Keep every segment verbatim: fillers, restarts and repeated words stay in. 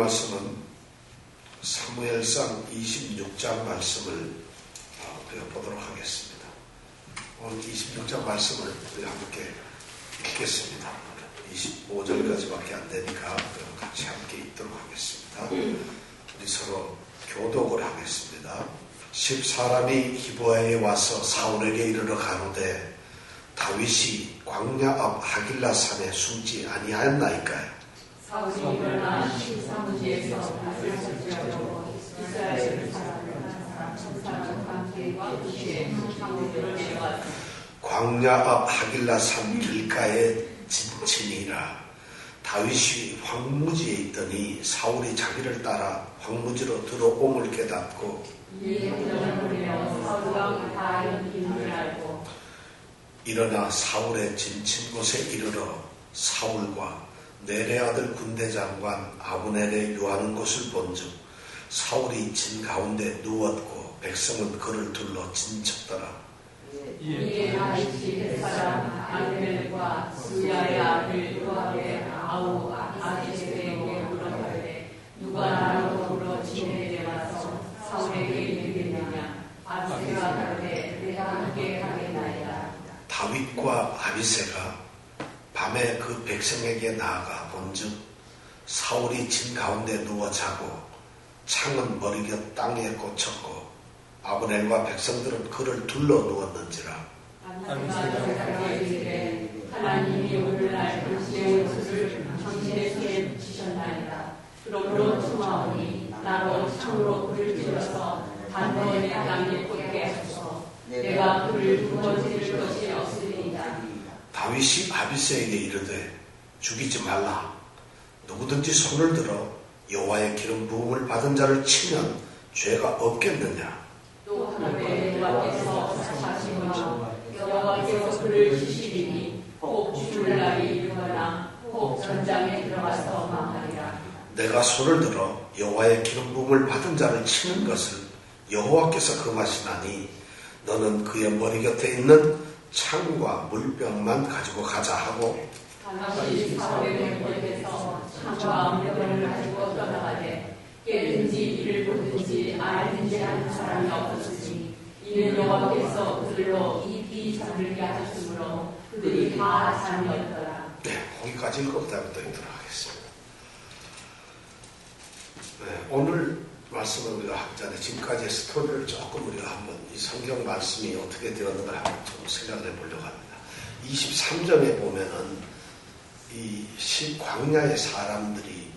말씀은 사무엘상 이십육 장 말씀을 배워보도록 하겠습니다. 오늘 이십육 장 말씀을 우리 함께 읽겠습니다. 이십오 절까지밖에 안 되니까 같이 함께 읽도록 하겠습니다. 우리 서로 교독을 하겠습니다. 십 사람이 기브아에 와서 사울에게 이르러 가로되 다윗이 광야 앞 하길라 산에 숨지 아니하였나이까요? 사울이 일어나 십사무지에서 다윗을 찾으려고 이스라엘 사람을 사람 함께와 그시에 사울을 내려갔다. 광야 앞 하길라 산 길가에 진친이라. 다윗이 황무지에 있더니 사울이 자기를 따라 황무지로 들어옴을 깨닫고 이에 군정을 내어 사울과 다윗 이름을 알고 일어나 사울의 진친 곳에 이르러 사울과 넬의 아들 군대장관 아브넬의 유하는 것을 본즉 사울이 진 가운데 누웠고 백성은 그를 둘러 진쳤더라. 이에 다윗이 햇사람 아히멜과 스야의 아들 요압의 아우 아히세에게 물어가되 누가 나로 더불어 진에게 와서 사울에게 이르겠느냐. 아비새가 가로되 내가 함께 하겠나이다. 다윗과 아비새가 밤에 그 백성에게 나아가 본즉 사울이 진 가운데 누워 자고 창은 머리곁 땅에 꽂혔고 아브넬과 백성들은 그를 둘러 누웠는지라. 아비새가 이르되 하나님이 오늘날 당신의 옷을 당신의 손에 붙이셨나이다. 그러므로 청하오니 나로 창으로 그를 찔러서 단번에 땅에 꽂게 하소서. 내가 그를 두 번 찔릴 것이 없으리이다. 다윗이 아비새에게 이르되 죽이지 말라. 누구든지 손을 들어 여호와의 기름 부음을 받은 자를 치면 죄가 없겠느냐. 또 하루에 여호와께서 사시거나 여호와께서 그를 치시리니 혹 죽을 날이 이르거나 혹 전장에 들어가서 망하리라. 내가 손을 들어 여호와의 기름 부음을 받은 자를 치는 것을 여호와께서 금하시나니 너는 그의 머리 곁에 있는 창과 물병만 가지고 가자 하고 다윗이 사울의 명령에서 창과 물병을 가지고 떠나가되 깨든지 이를 보든지 알든지 하는 사람이 없었으니 이는 여호와께서 그들로 입이 잠들게 하셨으므로 그들이 다 잠이었더라. 네, 거기까지 읽고 다음에 또 읽도록 하겠습니다. 네, 오늘 말씀을 우리가 하기 전에 지금까지의 스토리를 조금 우리가 한번 이 성경 말씀이 어떻게 되었는가 한번 좀 생각해 보려고 합니다. 이십삼 절에 보면은 이 광야의 사람들이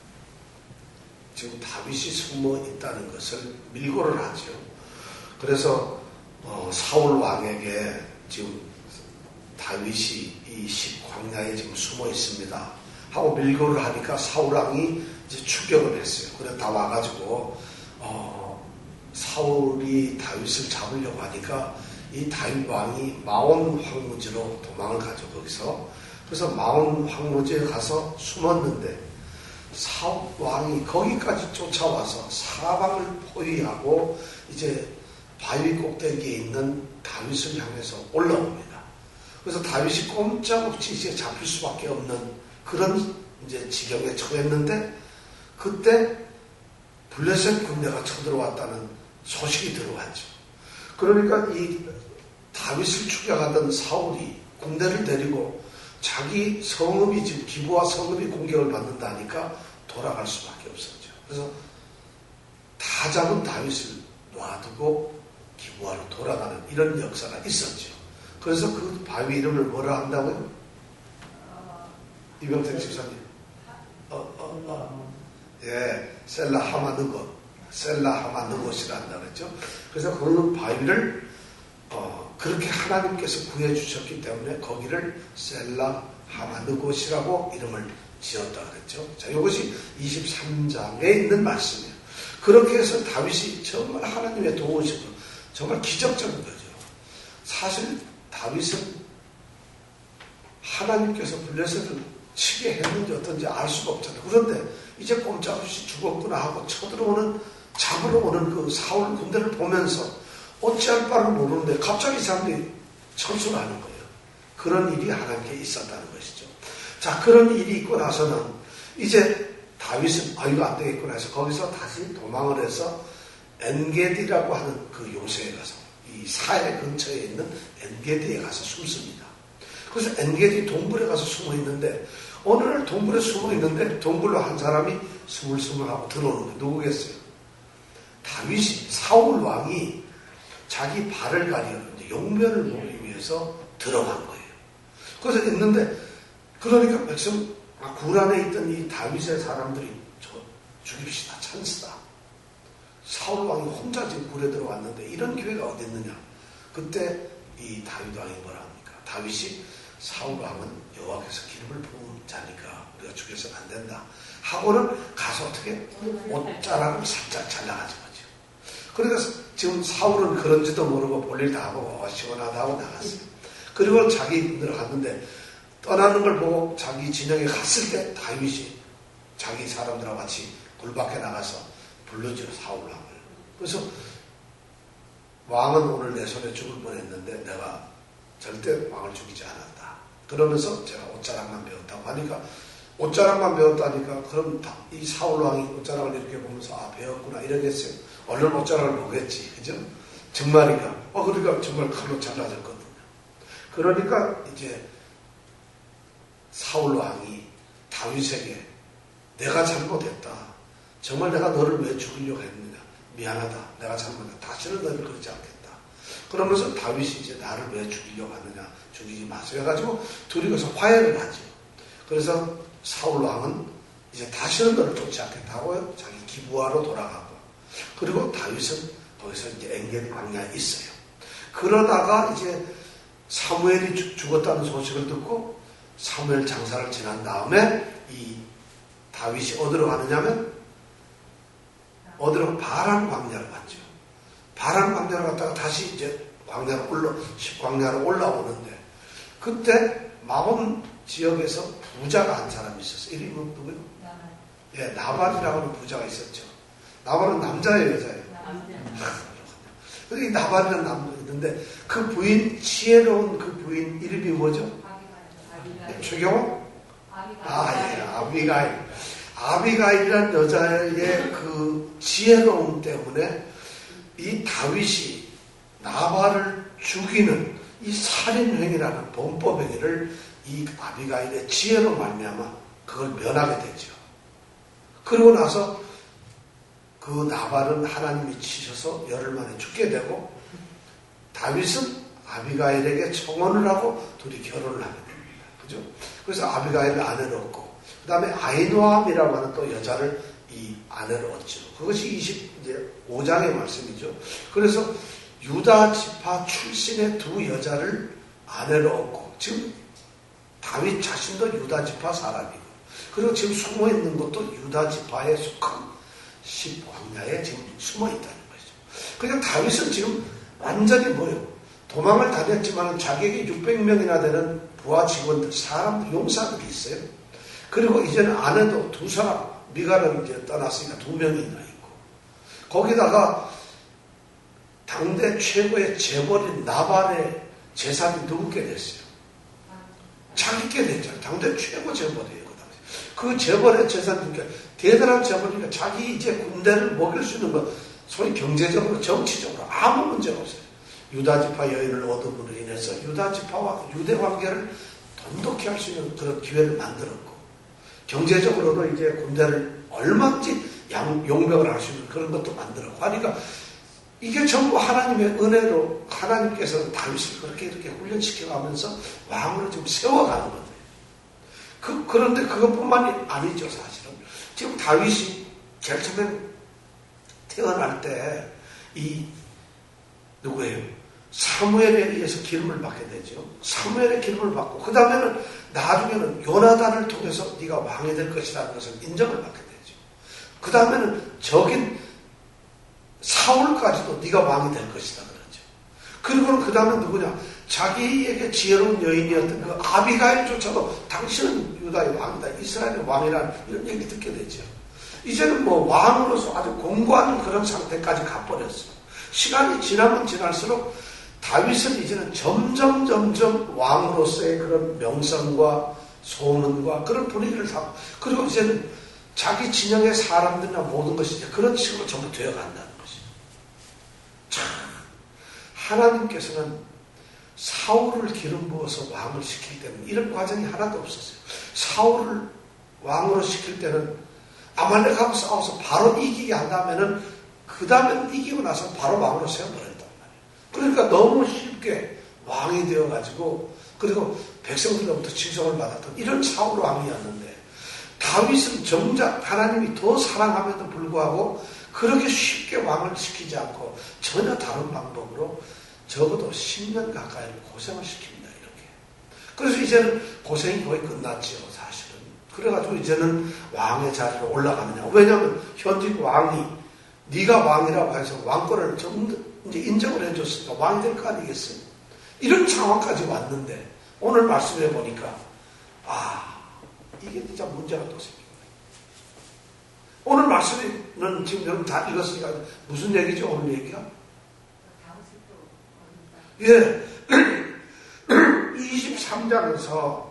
지금 다윗이 숨어 있다는 것을 밀고를 하죠. 그래서 어, 사울 왕에게 지금 다윗이 이 광야에 지금 숨어 있습니다 하고 밀고를 하니까 사울 왕이 이제 추격을 했어요. 그래서 다 와가지고 어, 사울이 다윗을 잡으려고 하니까 이 다윗 왕이 마온 황무지로 도망을 가죠. 거기서 그래서 마온 황무지에 가서 숨었는데 사울 왕이 거기까지 쫓아와서 사방을 포위하고 이제 바위 꼭대기에 있는 다윗을 향해서 올라옵니다. 그래서 다윗이 꼼짝없이 이제 잡힐 수밖에 없는 그런 이제 지경에 처했는데 그때 블레셋 군대가 쳐들어왔다는 소식이 들어왔죠. 그러니까 이 다윗을 추격하던 사울이 군대를 데리고 자기 성읍이 지금 기브아 성읍이 공격을 받는다니까 돌아갈 수밖에 없었죠. 그래서 다 잡은 다윗을 놔두고 기브아로 돌아가는 이런 역사가 있었죠. 그래서 그 바위 이름을 뭐라 한다고요? 이병택 집사님. 어, 어, 어. 예, 셀라 하마느곳, 셀라 하마느곳이라 한다 그랬죠. 그래서 그 바위를 어, 그렇게 하나님께서 구해주셨기 때문에 거기를 셀라 하마느곳이라고 이름을 지었다 그랬죠. 자, 이것이 이십삼 장에 있는 말씀이에요. 그렇게 해서 다윗이 정말 하나님의 도우심으로 정말 기적적인 거죠. 사실 다윗은 하나님께서 블레셋을 치게 했는지 어떤지 알 수가 없잖아요. 그런데 이제 꼼짝없이 죽었구나 하고 쳐들어오는 잡으러 오는 그 사울 군대를 보면서 어찌할 바를 모르는데 갑자기 사람들이 철수를 하는 거예요. 그런 일이 하나님께 있었다는 것이죠. 자, 그런 일이 있고 나서는 이제 다윗은 아 이거 안 되겠구나 해서 거기서 다시 도망을 해서 엔게디라고 하는 그 요새에 가서 이 사해 근처에 있는 엔게디에 가서 숨습니다. 그래서 엔게디 동굴에 가서 숨어 있는데 어느 날 동굴에 숨어 있는데 동굴로 한 사람이 스물스물하고 들어오는 거예요. 누구겠어요? 다윗이 사울 왕이 자기 발을 가리는 용변을 보기 위해서 들어간 거예요. 그래서 있는데 그러니까 백성 굴 안에 있던 이 다윗의 사람들이 저 죽입시다 찬스다. 사울 왕이 혼자 지금 굴에 들어왔는데 이런 기회가 어디 있느냐. 그때 이 다윗 왕이 뭐라 합니까? 다윗이 사울 왕은 여호와께서 기름을 부은 자니까 우리가 죽여서는 안 된다 하고는 가서 어떻게 옷자락을 살짝 잘라가지고 그러니까 지금 사울은 그런지도 모르고 볼일 다 하고 시원하다 하고 나갔어요. 그리고 자기들 갔는데 떠나는 걸 보고 자기 진영에 갔을 때 다윗이 자기 사람들하고 같이 굴 밖에 나가서 불러줘 사울 왕을. 그래서 왕은 오늘 내 손에 죽을 뻔했는데 내가 절대 왕을 죽이지 않았다. 그러면서 제가 옷자락만 배웠다고 하니까 옷자락만 배웠다니까 그럼 이 사울 왕이 옷자락을 이렇게 보면서 아 배웠구나 이러겠어요. 얼른 옷자락을 보겠지. 그죠? 정말인가? 어, 그러니까 정말 칼로 잘라졌거든요. 그러니까 이제 사울 왕이 다윗에게 내가 잘못했다. 정말 내가 너를 왜 죽이려고 했느냐. 미안하다. 내가 잘못했다. 다시는 너를 그러지 않겠다. 그러면서 다윗이 이제 나를 왜 죽이려고 하느냐. 죽이지 마세요. 해가지고 둘이 가서 화해를 하죠. 그래서 사울 왕은 이제 다시는 너를 쫓지 않겠다 하고 자기 기부하러 돌아가고 그리고 다윗은 거기서 이제 엔게디 광야에 있어요. 그러다가 이제 사무엘이 죽었다는 소식을 듣고 사무엘 장사를 지난 다음에 이 다윗이 어디로 가느냐면 어디로 바란 광야로 갔죠. 바란 광야로 갔다가 다시 이제 광야로 올라 광야로 올라오는데 그때 마온 지역에서 부자가 한 사람이 있었어요. 이름이 누구요? 예, 나발이라고 하는 부자가 있었죠. 나발은 남자예요, 여자예요? 근데 이 나발이라는 남자가 있는데 그 부인, 지혜로운 그 부인 이름이 뭐죠? 최경호? 아, 예, 아비가일. 아비가일이라는 여자의 그 지혜로움 때문에 이 다윗이 나발을 죽이는 이 살인행위라는 범법행위를 이 아비가일의 지혜로 말미암아 그걸 면하게 되죠. 그러고 나서 그 나발은 하나님이 치셔서 열흘 만에 죽게 되고 다윗은 아비가일에게 청혼을 하고 둘이 결혼을 하게 됩니다. 그죠? 그래서 아비가일을 아내로 얻고 그 다음에 아히노암이라고 하는 또 여자를 이 아내로 얻죠. 그것이 이십오 장의 말씀이죠. 그래서 유다 지파 출신의 두 여자를 아내로 얻고 지금 다윗 자신도 유다 지파 사람이고 그리고 지금 숨어 있는 것도 유다 지파에 속한 십 광야에 지금 숨어 있다는 거죠. 그냥 다윗은 지금 완전히 뭐예요? 도망을 다녔지만 자기에게 육백 명이나 되는 부하 직원들, 사람들, 용사들이 있어요. 그리고 이제는 아내도 두 사람, 미갈은 이제 떠났으니까 두 명이나 있고 거기다가 당대 최고의 재벌인 나발의 재산이 누구께 됐어요? 자기께 됐잖아요. 당대 최고 재벌이에요. 그 재벌의 재산이니까 대단한 재벌이니까 자기 이제 군대를 먹일 수 있는 거 소위 경제적으로 정치적으로 아무 문제가 없어요. 유다지파 여인을 얻음으로 인해서 유다지파와 유대 관계를 돈독히 할 수 있는 그런 기회를 만들었고 경제적으로도 이제 군대를 얼마든지 양, 용병을 할 수 있는 그런 것도 만들었고 하니까 이게 전부 하나님의 은혜로 하나님께서는 다윗을 그렇게 이렇게 훈련시켜가면서 왕으로 지금 세워가는 거예요. 그, 그런데 그것뿐만이 아니죠, 사실은. 지금 다윗이 제일 처음에 태어날 때, 이, 누구예요? 사무엘에 의해서 기름을 받게 되죠. 사무엘의 기름을 받고, 그 다음에는 나중에는 요나단을 통해서 네가 왕이 될 것이라는 것을 인정을 받게 되죠. 그 다음에는 적인 사울까지도 네가 왕이 될 것이다, 그러죠. 그리고는 그 다음에 누구냐? 자기에게 지혜로운 여인이었던 그 아비가일조차도 당신은 유다의 왕이다, 이스라엘의 왕이라는 이런 얘기 듣게 되죠. 이제는 뭐 왕으로서 아주 공고한 그런 상태까지 가버렸어요. 시간이 지나면 지날수록 다윗은 이제는 점점 점점 왕으로서의 그런 명성과 소문과 그런 분위기를 타고 그리고 이제는 자기 진영의 사람들이나 모든 것이 이제 그런 식으로 전부 되어간다는 것이죠. 참, 하나님께서는 사울을 기름 부어서 왕을 시킬 때는 이런 과정이 하나도 없었어요. 사울을 왕으로 시킬 때는 아말렉하고 싸워서 바로 이기게 한다면은 그 다음에 이기고 나서 바로 왕으로 세워버렸단 말이에요. 그러니까 너무 쉽게 왕이 되어가지고 그리고 백성들로부터 칭송을 받았던 이런 사울 왕이었는데 다윗은 정작 하나님이 더 사랑함에도 불구하고 그렇게 쉽게 왕을 시키지 않고 전혀 다른 방법으로 적어도 십 년 가까이 고생을 시킵니다. 이렇게. 그래서 이제는 고생이 거의 끝났지요. 사실은. 그래가지고 이제는 왕의 자리로 올라가느냐. 왜냐하면 현직 왕이 네가 왕이라고 해서 왕권을 좀 이제 인정을 해줬으니까 왕이 될 거 아니겠어요. 이런 상황까지 왔는데 오늘 말씀해 보니까 아 이게 진짜 문제가 또 생깁니다. 오늘 말씀은 지금 여러분 다 읽었으니까 무슨 얘기죠? 오늘 얘기가? 예. 이십삼 장에서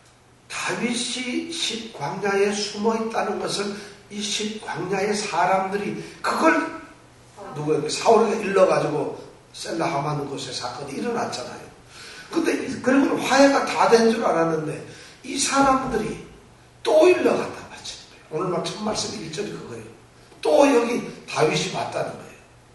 다윗이 십 광야에 숨어 있다는 것을 이 십 광야의 사람들이 그걸 누구에게 사울에게 일러가지고 셀라 하마는 곳에 사건이 일어났잖아요. 근데 그리고 화해가 다 된 줄 알았는데 이 사람들이 또 일러갔다 마치는 거예요. 오늘 막 첫 말씀 일 절이 그거예요. 또 여기 다윗이 맞다는 거예요.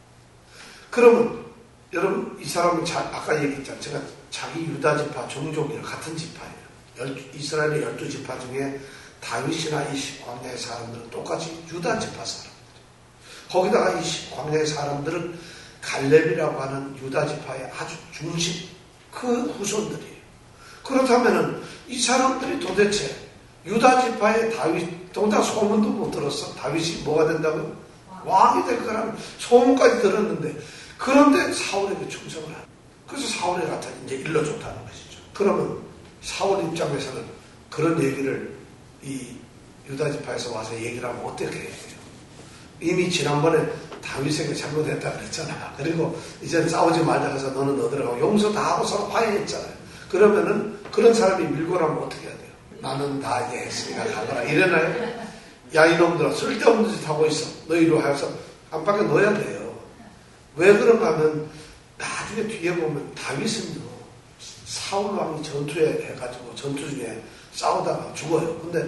그러면 여러분 이 사람은 자, 아까 얘기했잖아요. 제가 자기 유다 지파 종족이랑 같은 지파예요. 열, 이스라엘의 열두 지파 중에 다윗이나 이 십 광야의 사람들은 똑같이 유다 지파 사람들. 거기다가 이 십 광야의 사람들은 갈렙이라고 하는 유다 지파의 아주 중심 그 후손들이에요. 그렇다면은 이 사람들이 도대체 유다 지파의 다윗 동작 소문도 못 들었어. 다윗이 뭐가 된다고요? 왕이 될 거라는 소문까지 들었는데 그런데 사울에게 충성을 하는. 그래서 사울에 갖다 이제 일러줬다는 것이죠. 그러면 사울 입장에서는 그런 얘기를 이 유다 지파에서 와서 얘기를 하면 어떻게 해야 돼요? 이미 지난번에 다윗에게 잘못했다 그랬잖아. 그리고 이제는 싸우지 말자 해서 너는 너들하고 용서 다 하고 서로 화해했잖아요. 그러면은 그런 사람이 밀고 나면 어떻게 해야 돼요? 나는 다 이제 했으니까 가거라. 이러나요? 야 이놈들아 쓸데없는 짓 하고 있어. 너희로 하여서 안팎에 넣어야 돼요. 왜 그런가 하면 나중에 뒤에 보면 다윗은요 사울 왕이 전투에 해가지고 전투 중에 싸우다가 죽어요. 근데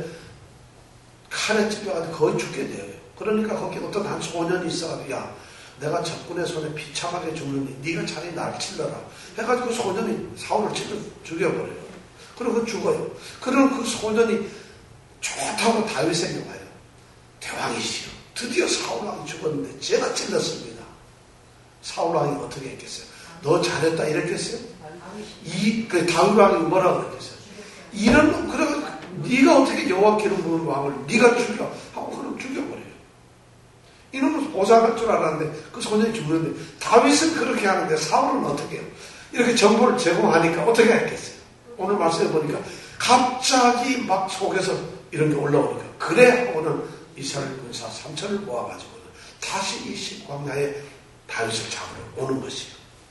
칼에 찔려가지고 거의 죽게 돼요. 그러니까 거기 어떤 한 소년이 있어가지고 야 내가 적군의 손에 비참하게 죽는니 네가 차라리 날 찔러라 해가지고 소년이 사울을 찔러 죽여버려요. 그리고 죽어요. 그러면 그 소년이 좋다고 다윗에게 와요. 대왕이시여 드디어 사울왕이 죽었는데 제가 찔렀습니다. 사울왕이 어떻게 했겠어요? 너 잘했다 이랬겠어요? 이, 그 다윗왕이 뭐라고 그랬겠어요? 이런, 그러면 네가 어떻게 여호와 기름 부은 왕을 네가 죽여 하고 그럼 죽여버려요. 이놈은 보상할 줄 알았는데 그 소년이 죽는데 다윗은 그렇게 하는데 사울은 어떻게 해요? 이렇게 정보를 제공하니까 어떻게 했겠어요? 오늘 말씀해 보니까 갑자기 막 속에서 이런 게 올라오니까 그래 하고는 이스라엘 군사 삼천을 모아가지고는 다시 이 십 광야에 다윗을 잡으러 오는 것이에요.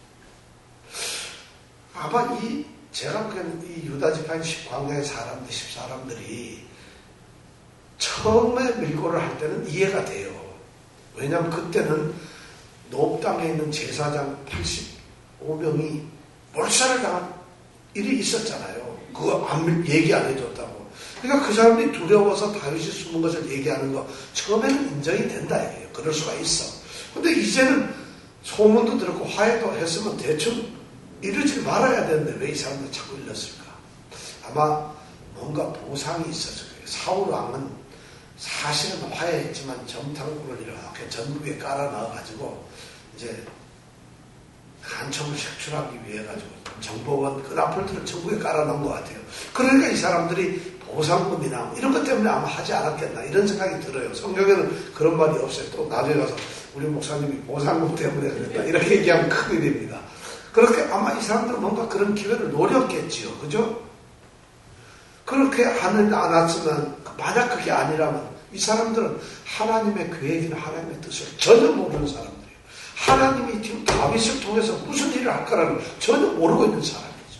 아마 이 제가 보기에는 이 유다 지파인 십 광야의 사람들, 십 사람들이 처음에 밀고를 할 때는 이해가 돼요. 왜냐하면 그때는 노브 땅에 있는 제사장 팔십오 명이 몰살을 당한 일이 있었잖아요. 그거 안, 얘기 안 해줬다고. 그러니까 그 사람들이 두려워서 다윗이 숨은 것을 얘기하는 거 처음에는 인정이 된다 이게요. 그럴 수가 있어. 근데 이제는 소문도 들었고 화해도 했으면 대충 이러지 말아야 되는데 왜 이 사람들 자꾸 일렀을까? 아마 뭔가 보상이 있어서 그래요. 사울 왕은 사실은 화해했지만 정탐꾼을 이렇게 전국에 깔아 넣어가지고 이제 간첩을 색출하기 위해 가지고 정보원 그 라폴트를 전국에 깔아 넣은 것 같아요. 그러니까 이 사람들이 보상금이나 이런 것 때문에 아마 하지 않았겠나 이런 생각이 들어요. 성경에는 그런 말이 없어요. 또 나중에 가서 우리 목사님이 보상금 때문에 그랬다 이렇게 얘기하면 큰 일입니다. 그렇게 아마 이 사람들은 뭔가 그런 기회를 노렸겠지요. 그죠? 그렇게 하는 않았으면 만약 그게 아니라면 이 사람들은 하나님의 계획이나 하나님의 뜻을 전혀 모르는 사람들이에요. 하나님이 지금 다윗을 통해서 무슨 일을 할 거라는 전혀 모르고 있는 사람이죠.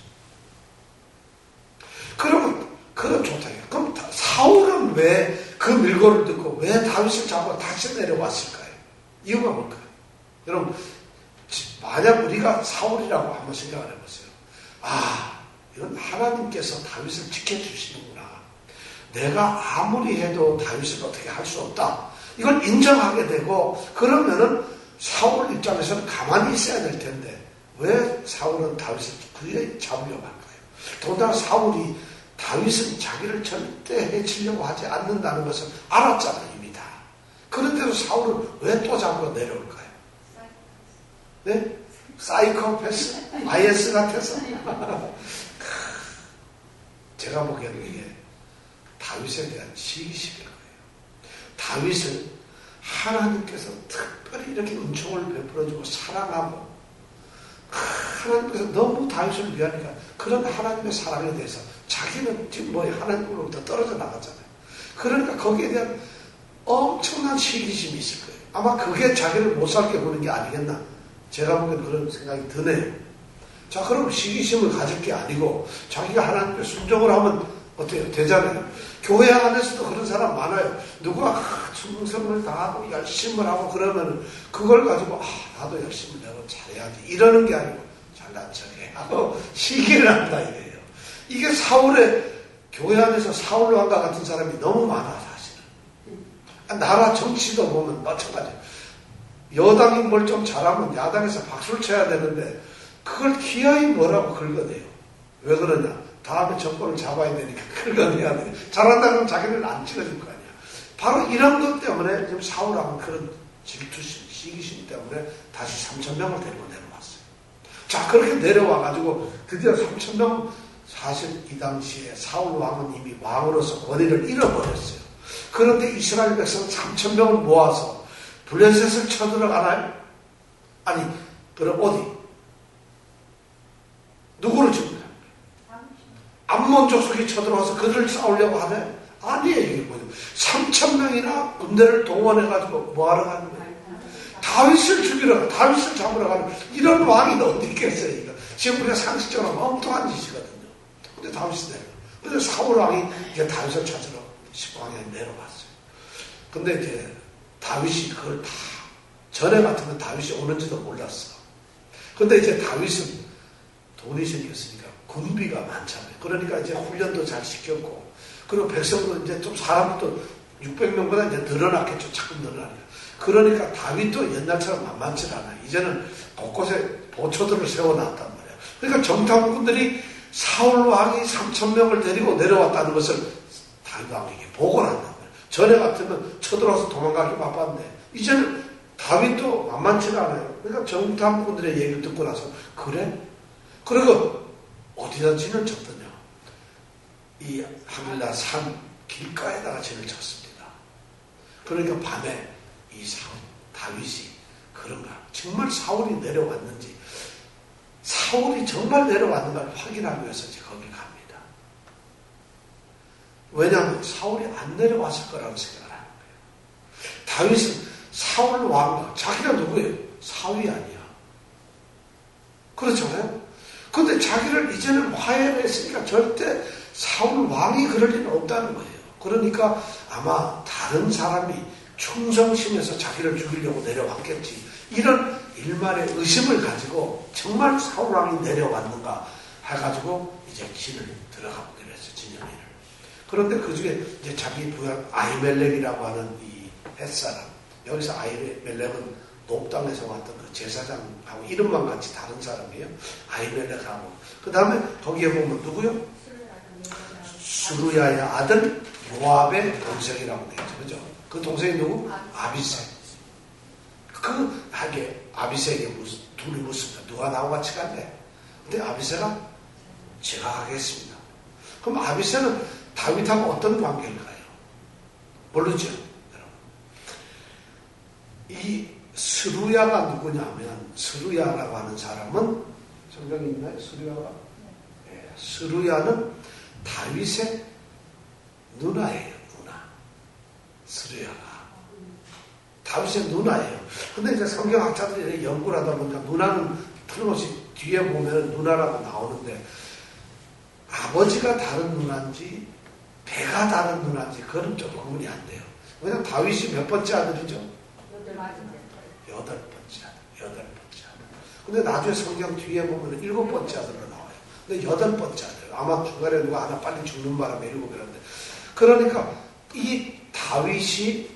그러면 그럼 좋다. 그럼 사울은 왜 그 밀고를 듣고 그리고 왜 다윗을 잡고 다시 내려왔을까요? 이유가 뭘까요? 여러분, 만약 우리가 사울이라고 한번 생각을 해보세요. 아, 이건 하나님께서 다윗을 지켜주시는구나. 내가 아무리 해도 다윗을 어떻게 할 수 없다. 이걸 인정하게 되고, 그러면은 사울 입장에서는 가만히 있어야 될 텐데, 왜 사울은 다윗을 그에 잡으려고 할까요? 더군다나 사울이 다윗은 자기를 절대 해치려고 하지 않는다는 것을 알았잖아요, 이미 다. 그런데도 사울은 왜 또 잡으러 내려올까요? 네? 사이코패스? 아이에스 같아서? 제가 보기에는 이게 다윗에 대한 시기심일 거예요. 다윗을 하나님께서 특별히 이렇게 은총을 베풀어주고 사랑하고, 하나님께서 너무 다윗을 위하니까 그런 하나님의 사랑에 대해서 자기는 지금 뭐 하나님으로부터 떨어져 나갔잖아요. 그러니까 거기에 대한 엄청난 시기심이 있을 거예요. 아마 그게 자기를 못 살게 보는 게 아니겠나. 제가 보기엔 그런 생각이 드네요. 자, 그럼 시기심을 가질 게 아니고 자기가 하나님께 순종을 하면 어때요? 되잖아요. 교회 안에서도 그런 사람 많아요. 누가 충성을 다하고 열심을 하고 그러면 그걸 가지고 아, 나도 열심히 내가 잘해야지 이러는 게 아니고 잘난 척해 하고 시기를 한다 이거예요. 이게 사울의 교회 안에서 사울 왕과 같은 사람이 너무 많아 사실은. 나라 정치도 보면 마찬가지예요. 여당이 뭘 좀 잘하면 야당에서 박수를 쳐야 되는데 그걸 기어이 뭐라고 긁어내요. 왜 그러냐? 다음에 정권을 잡아야 되니까 긁어내야 돼. 잘한다 그러면 자기를 안 찍어줄 거 아니야. 바로 이런 것 때문에 지금 사울하고 그런 질투심, 시기심 때문에 다시 삼천 명을 데리고 내려왔어요. 자, 그렇게 내려와가지고 드디어 삼천 명, 사실 이 당시에 사울 왕은 이미 왕으로서 권위를 잃어버렸어요. 그런데 이스라엘 백성 삼천 명을 모아서 블레셋을 쳐들어가나요? 아니, 그럼 어디? 누구를 죽여요? 암몬 족속이 쳐들어와서 그들을 싸우려고 하네? 아니에요. 이게 뭐죠? 삼천 명이나 군대를 동원해가지고 뭐하러 가는 거예요? 다윗을 죽이러 가, 다윗을 잡으러 가는 이런 왕이 어디 있겠어요? 이거. 지금 우리가 상식적으로 엉뚱한 짓이거든요. 근데 다윗이 내려. 근데 사울 왕이 이제 다윗을 찾으러 십광야에 내려갔어요. 근데 이제 다윗이 그걸 다 전에 같으면 다윗이 오는지도 몰랐어. 근데 이제 다윗은 돈이 생겼으니까 군비가 많잖아요. 그러니까 이제 훈련도 잘 시켰고, 그리고 백성도 이제 좀 사람도 육백 명보다 이제 늘어났겠죠. 자꾸 늘어나니까. 그러니까 다윗도 옛날처럼 만만치 않아요. 이제는 곳곳에 보초들을 세워놨단 말이에요. 그러니까 정탐꾼들이 사울 왕이 삼천 명을 데리고 내려왔다는 것을 다윗 왕에게 보고를 한단 말이에요. 전에 같으면 쳐들어와서 도망가기 바빴는데 이제는 다윗도 만만치가 않아요. 그러니까 정탐꾼들의 얘기를 듣고 나서 그래? 그리고 어디다 진을 쳤더냐? 이 하늘나 산 길가에다가 진을 쳤습니다. 그러니까 밤에 이 사울, 다윗이 그런가? 정말 사울이 내려왔는지, 사울이 정말 내려왔는가를 확인하기 위해서 이제 거기 갑니다. 왜냐하면 사울이 안 내려왔을 거라고 생각을 하는 거예요. 다윗은 사울 왕과, 자기가 누구예요? 사울이 아니야. 그렇잖아요? 근데 자기를 이제는 화해했으니까 절대 사울 왕이 그럴 일은 없다는 거예요. 그러니까 아마 다른 사람이 충성심에서 자기를 죽이려고 내려왔겠지. 이런 일말의 의심을 가지고 정말 사울 왕이 내려왔는가 해가지고 이제 진을 들어가 보기로 했어요. 진영이를. 그런데 그 중에 이제 자기 부하 아히멜렉이라고 하는 이 햇사람, 여기서 아히멜렉은 높당에서 왔던 그 제사장하고 이름만 같이 다른 사람이에요. 아히멜렉하고. 그 다음에 거기에 보면 누구요? 수루야의 아들 요압의 동생이라고 되어 있죠. 그죠? 그 동생이 누구? 아비세. 그 하게 아비세에게 무슨 둘이 묻습니다. 누가 나하고 같이 갈래? 근데 아비세가 제가 가겠습니다. 그럼 아비세는 다윗하고 어떤 관계일까요? 모르죠, 여러분. 이 스루야가 누구냐면, 스루야라고 하는 사람은 성경에 있나요? 스루야가? 네. 스루야는 다윗의 누나예요. 누나. 스루야가 다윗의 누나예요. 근데 이제 성경학자들이 연구를 하다 보니까 누나는 틀림없이 뒤에 보면 누나라고 나오는데, 아버지가 다른 누나인지 배가 다른 누나인지 그건 좀 구분이 안 돼요. 왜냐면 다윗이 몇 번째 아들이죠? 여덟 여덟 번째 아들, 여덟 번째 아들. 근데 나중에 성경 뒤에 보면 일곱 번째 아들로 나와요. 근데 여덟 번째 아들. 아마 중간에 누가 하나 빨리 죽는 바람에 일곱이라는데. 그러니까 이 다윗이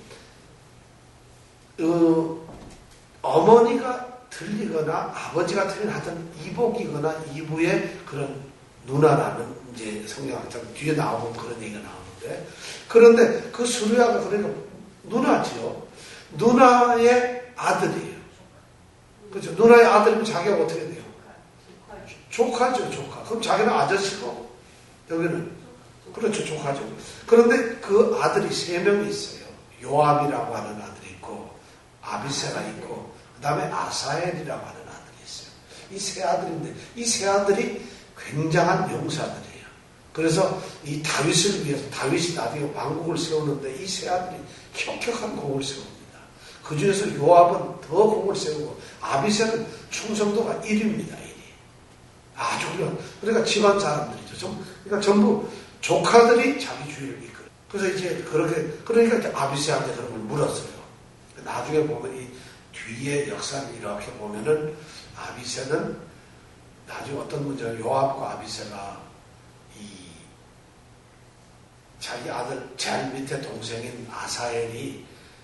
어, 어머니가 들리거나 아버지가 틀린 하여튼 이복이거나 이부의 그런 누나라는 이제 성경학자 뒤에 나오면 그런 얘기가 나오는데, 그런데 그 수르야가 그러니까 누나지요. 누나의 아들이에요. 그렇죠? 누나의 아들이면 자기가 어떻게 돼요? 조카죠, 조카. 그럼 자기는 아저씨고 여기는 그렇죠, 조카죠. 그런데 그 아들이 세 명이 있어요. 요압이라고 하는 아들이 있고 아비세가 있고 그 다음에 아사엘이라고 하는 아들이 있어요. 이 세 아들인데 이 세 아들이 굉장한 용사들이에요. 그래서 이 다윗을 위해서 다윗이 나중에 왕국을 세우는데 이 세 아들이 혁혁한 공을 세웁니다. 그 중에서 요압은 더 공을 세우고 아비세는 충성도가 일입니다. 일이. 아주 훌륭한. 그러니까 집안 사람들이죠. 좀, 그러니까 전부 조카들이 자기 주위를 이끌어요. 그래서 이제 그렇게 그러니까 이제 아비세한테 그런 걸 물었어요. 나중에 보면 이 뒤에 역사를 이렇게 보면은 아비세는 나중에 어떤 문제가 요압과 아비세가 이 자기 아들 제일 밑에 동생인 아사엘이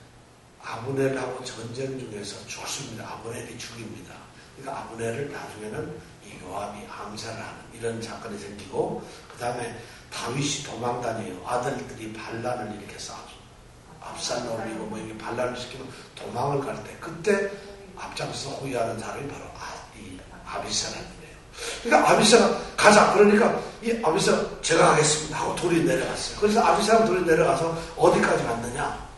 아브넬하고 전쟁 중에서 죽습니다. 아브넬이 죽입니다. 그러니까 아브넬을 나중에는 이 요압이 암살을 하는 이런 사건이 생기고, 그 다음에 다윗이 도망 다녀요. 아들들이 반란을 일으켜서 압살로 올리고 뭐 이게 반란을 시키면 도망을 갈 때 그때 앞장서 호위하는 사람이 바로 아, 이 아비세라는 거예요. 그러니까 아비세가 가자. 그러니까 이 아비세가 제가 가겠습니다 하고 둘이 내려갔어요. 그래서 아비세가 둘이 내려가서 어디까지 갔느냐?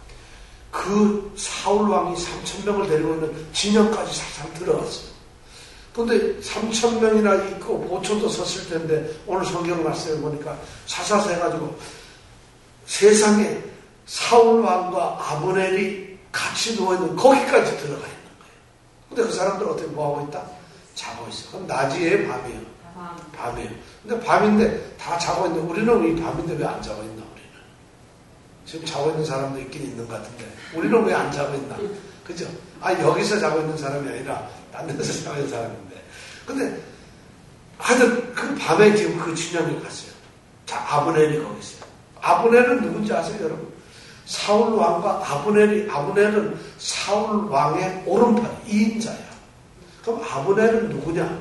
그 사울 왕이 삼천 명을 데리고 있는 진영까지 살살 들어갔어요. 근데 삼천 명이나 있고 오천도 섰을 텐데 오늘 성경 말씀을 보니까 사사서 해가지고 세상에 사울 왕과 아브넬이 같이 누워있는 거기까지 들어가 있는 거예요. 근데 그 사람들 어떻게 뭐하고 있다? 자고 있어. 그럼 낮이에요? 밤이에요? 밤이에요. 근데 밤인데 다 자고 있는데 우리는 이 밤인데 왜 안 자고 있나? 우리는 지금 자고 있는 사람도 있긴 있는 것 같은데 우리는 왜 안 자고 있나? 그죠? 아, 여기서 자고 있는 사람이 아니라 딴 데서 자고 있는 사람인데. 근데 하여튼 그 밤에 지금 그 진영에 갔어요. 자, 아브넬이 거기 있어요. 아브넬은 누군지 아세요, 여러분? 사울 왕과 아브넬이, 아브넬은 사울 왕의 오른팔, 이인자야. 그럼 아브넬은 누구냐?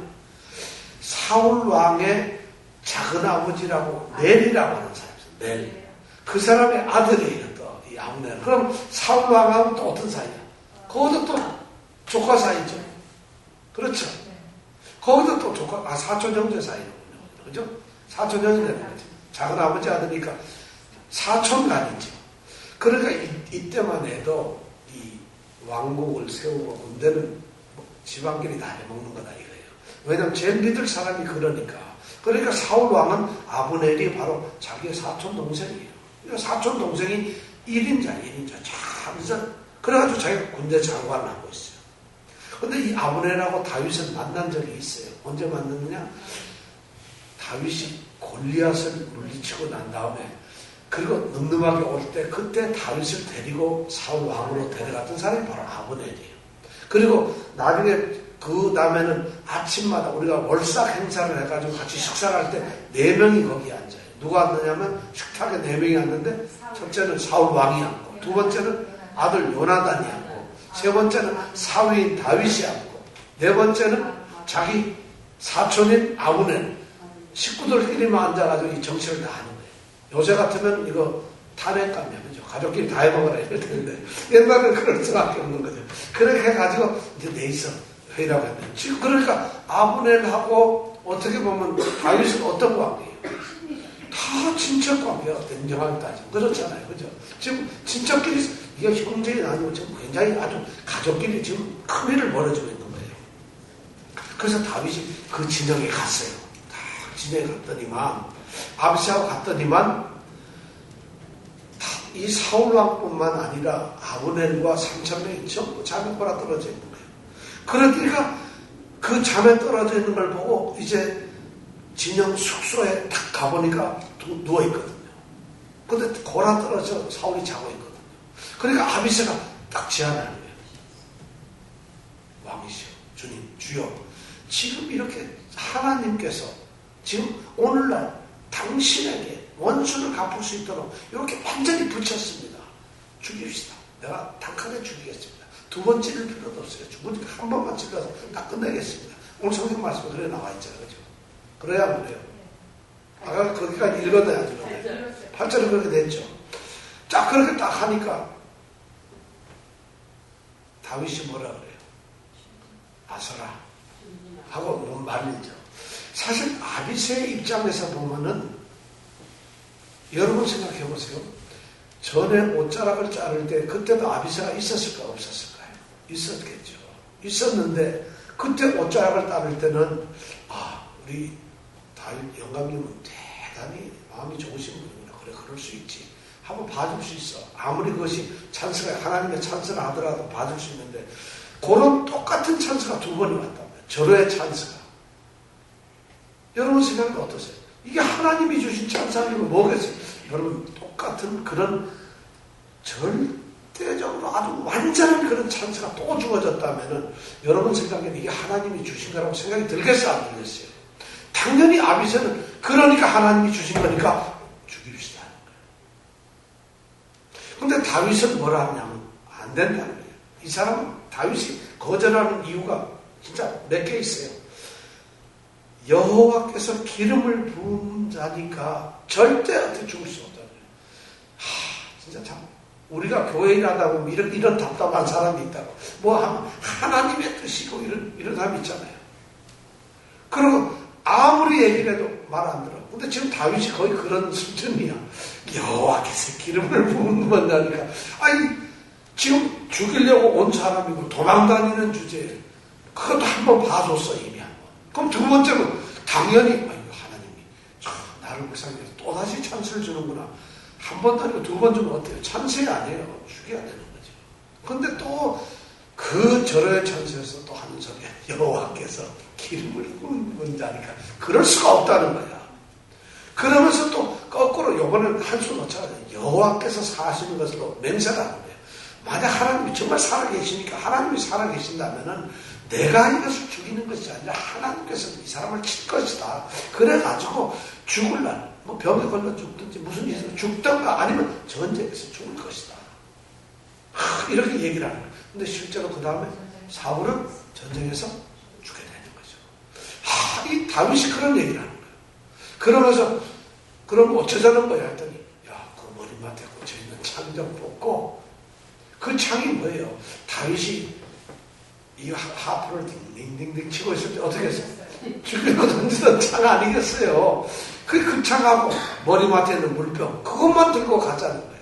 사울 왕의 작은 아버지라고 넬이라고 하는 사람이죠. 넬. 그 사람의 아들이에요, 또, 이 아브넬. 그럼 사울 왕하고 또 어떤 사이야? 거기도 또 조카 사이죠. 그렇죠. 거기도 또 조카, 아, 사촌 형제 사이로군요. 그죠? 사촌 형제 되는 거죠. 작은 아버지 아들이니까 사촌간이죠. 그러니까 이, 이때만 해도 이 왕국을 세우고 군대는 지방끼리 다 해먹는 거다 이거예요. 왜냐면 제일 믿을 사람이 그러니까. 그러니까 사울 왕은 아브넬이 바로 자기의 사촌 동생이에요. 그러니까 사촌 동생이 일 인자, 일 인자. 참, 그래가지고 자기가 군대 장관을 하고 있어요. 근데 이 아브넬하고 다윗은 만난 적이 있어요. 언제 만났느냐? 다윗이 골리앗을 물리치고 난 다음에 그리고 늠름하게 올 때 그때 다윗을 데리고 사울 왕으로 데려갔던 사람이 바로 아브넬이에요. 그리고 나중에 그 다음에는 아침마다 우리가 월삭 행사를 해가지고 같이 식사를 할 때 네 명이 거기 앉아요. 누가 앉느냐면 식탁에 네 명이 앉는데 첫째는 사울 왕이 앉고 두 번째는 아들 요나단이 앉고 세 번째는 사위인 다윗이 앉고 네 번째는 자기 사촌인 아브넬 식구들끼리만 앉아가지고 이 정치를 다 하는 거예요. 요새 같으면 이거 탄핵감이죠. 가족끼리 다 해먹어라 이럴 텐데 옛날에는 그럴 수밖에 없는 거죠. 그렇게 해가지고 이제 내있어 회의라고 했는데 지금 그러니까 아브넬하고 어떻게 보면 다윗은 어떤 관계예요? 다 친척 관계가 냉정하게 따지면 그렇잖아요. 그죠? 지금 친척끼리 이게 형제인 아니고 지금 굉장히 아주 가족끼리 지금 큰 일을 벌여주고 있는 거예요. 그래서 다윗이 그 진영에 갔어요. 딱 진영에 갔더니만 아비세하고 갔더니만 이 사울왕뿐만 아니라 아브넬과 삼천 명이 전부 잠에 꼬라 떨어져 있는 거예요. 그러니까 그 잠에 떨어져 있는 걸 보고 이제 진영 숙소에 딱 가보니까 누워있거든요. 근데 골아 떨어져 사울이 자고 있거든요. 그러니까 아비새가 딱 제안하는 거예요. 왕이시여, 주님, 주여, 지금 이렇게 하나님께서 지금 오늘날 당신에게 원수를 갚을 수 있도록 이렇게 완전히 붙였습니다. 죽입시다. 내가 단칼에 죽이겠습니다. 두 번 찌를 필요도 없어요. 죽으니까 한 번만 찔러서 딱 끝내겠습니다. 오늘 성경 말씀에 그래 나와 있잖아요. 그죠? 그래야 안 그래요? 아까 거기까지 읽었나야죠. 팔 절에 그렇게 됐죠. 자, 그렇게 딱 하니까 다윗이 뭐라 그래요? 아서라 하고 뭐 말이죠. 사실 아비새의 입장에서 보면은 여러분 생각해 보세요. 전에 옷자락을 자를 때 그때도 아비새가 있었을까 없었을까요? 있었겠죠. 있었는데 그때 옷자락을 자를 때는 아, 우리 다윗 영감님은 대단히 마음이 좋으신 분이구나. 그래, 그럴 수 있지. 한번 봐줄 수 있어. 아무리 그것이 찬스가 하나님의 찬스라 하더라도 봐줄 수 있는데 그런 똑같은 찬스가 두 번이 왔다면 절호의 찬스가. 여러분 생각은 어떠세요? 이게 하나님이 주신 찬스 아니면 뭐겠어요? 여러분 똑같은 그런 절대적으로 아주 완전한 그런 찬스가 또 주어졌다면은 여러분 생각에는 이게 하나님이 주신 거라고 생각이 들겠어요? 안 들겠어요? 당연히 아비새는 그러니까 하나님이 주신 거니까 죽입시다 하는 거예요. 근데 다윗은 뭐라 하냐면 안 된다는 거예요. 이 사람은 다윗이 거절하는 이유가 진짜 몇 개 있어요. 여호와께서 기름을 부은 자니까 절대 어떻게 죽을 수 없다는 거예요. 하, 진짜 참 우리가 교회 일하다 보면 이런, 이런 답답한 사람이 있다고. 뭐 하면 하나님의 뜻이고 이런, 이런 사람이 있잖아요. 그리고 아무리 얘기를 해도 말 안 들어. 근데 지금 다윗이 거의 그런 수준이야. 여호와께서 기름을 부은 자니까. 아니 지금 죽이려고 온 사람이고 도망다니는 주제에 그것도 한번 봐줬어 이미 한번. 그럼 두 번째는 당연히 아이고 하나님이 참 나를 불쌍해서 또다시 찬스를 주는구나. 한 번 아니고 두 번 주면 어때요? 찬스 아니에요. 죽여야 되는 거죠. 근데 또 그 절호의 찬스에서 또 하는 소리야. 여호와께서 기름을 부은 자니까 그럴 수가 없다는 거야. 그러면서 또 거꾸로 요번에 할 수는 없잖아요. 여호와께서 사시는 것으로 맹세를 하는 거예요. 만약 하나님이 정말 살아계시니까 하나님이 살아계신다면은 내가 이것을 죽이는 것이 아니라 하나님께서 이 사람을 칠 것이다. 그래가지고 죽을 날, 뭐 병에 걸려 죽든지 무슨 일에서 죽든가 아니면 전쟁에서 죽을 것이다. 하, 이렇게 얘기를 하는 거예요. 근데 실제로 그 다음에 사울은 전쟁에서 죽게 되는 거죠. 하, 이 다윗이 그런 얘기를 하는 거예요. 그러면서 그럼 어쩌자는 거야 했더니 야, 그 머리맡에 꽂혀있는 창 좀 뽑고 그 창이 뭐예요? 다윗이 이 하프를 딩딩딩 치고 있을 때 어떻게 했어요? 죽이고 던지던 창 아니겠어요? 그, 그 창하고 머리맡에 있는 물병 그것만 들고 가자는 거야.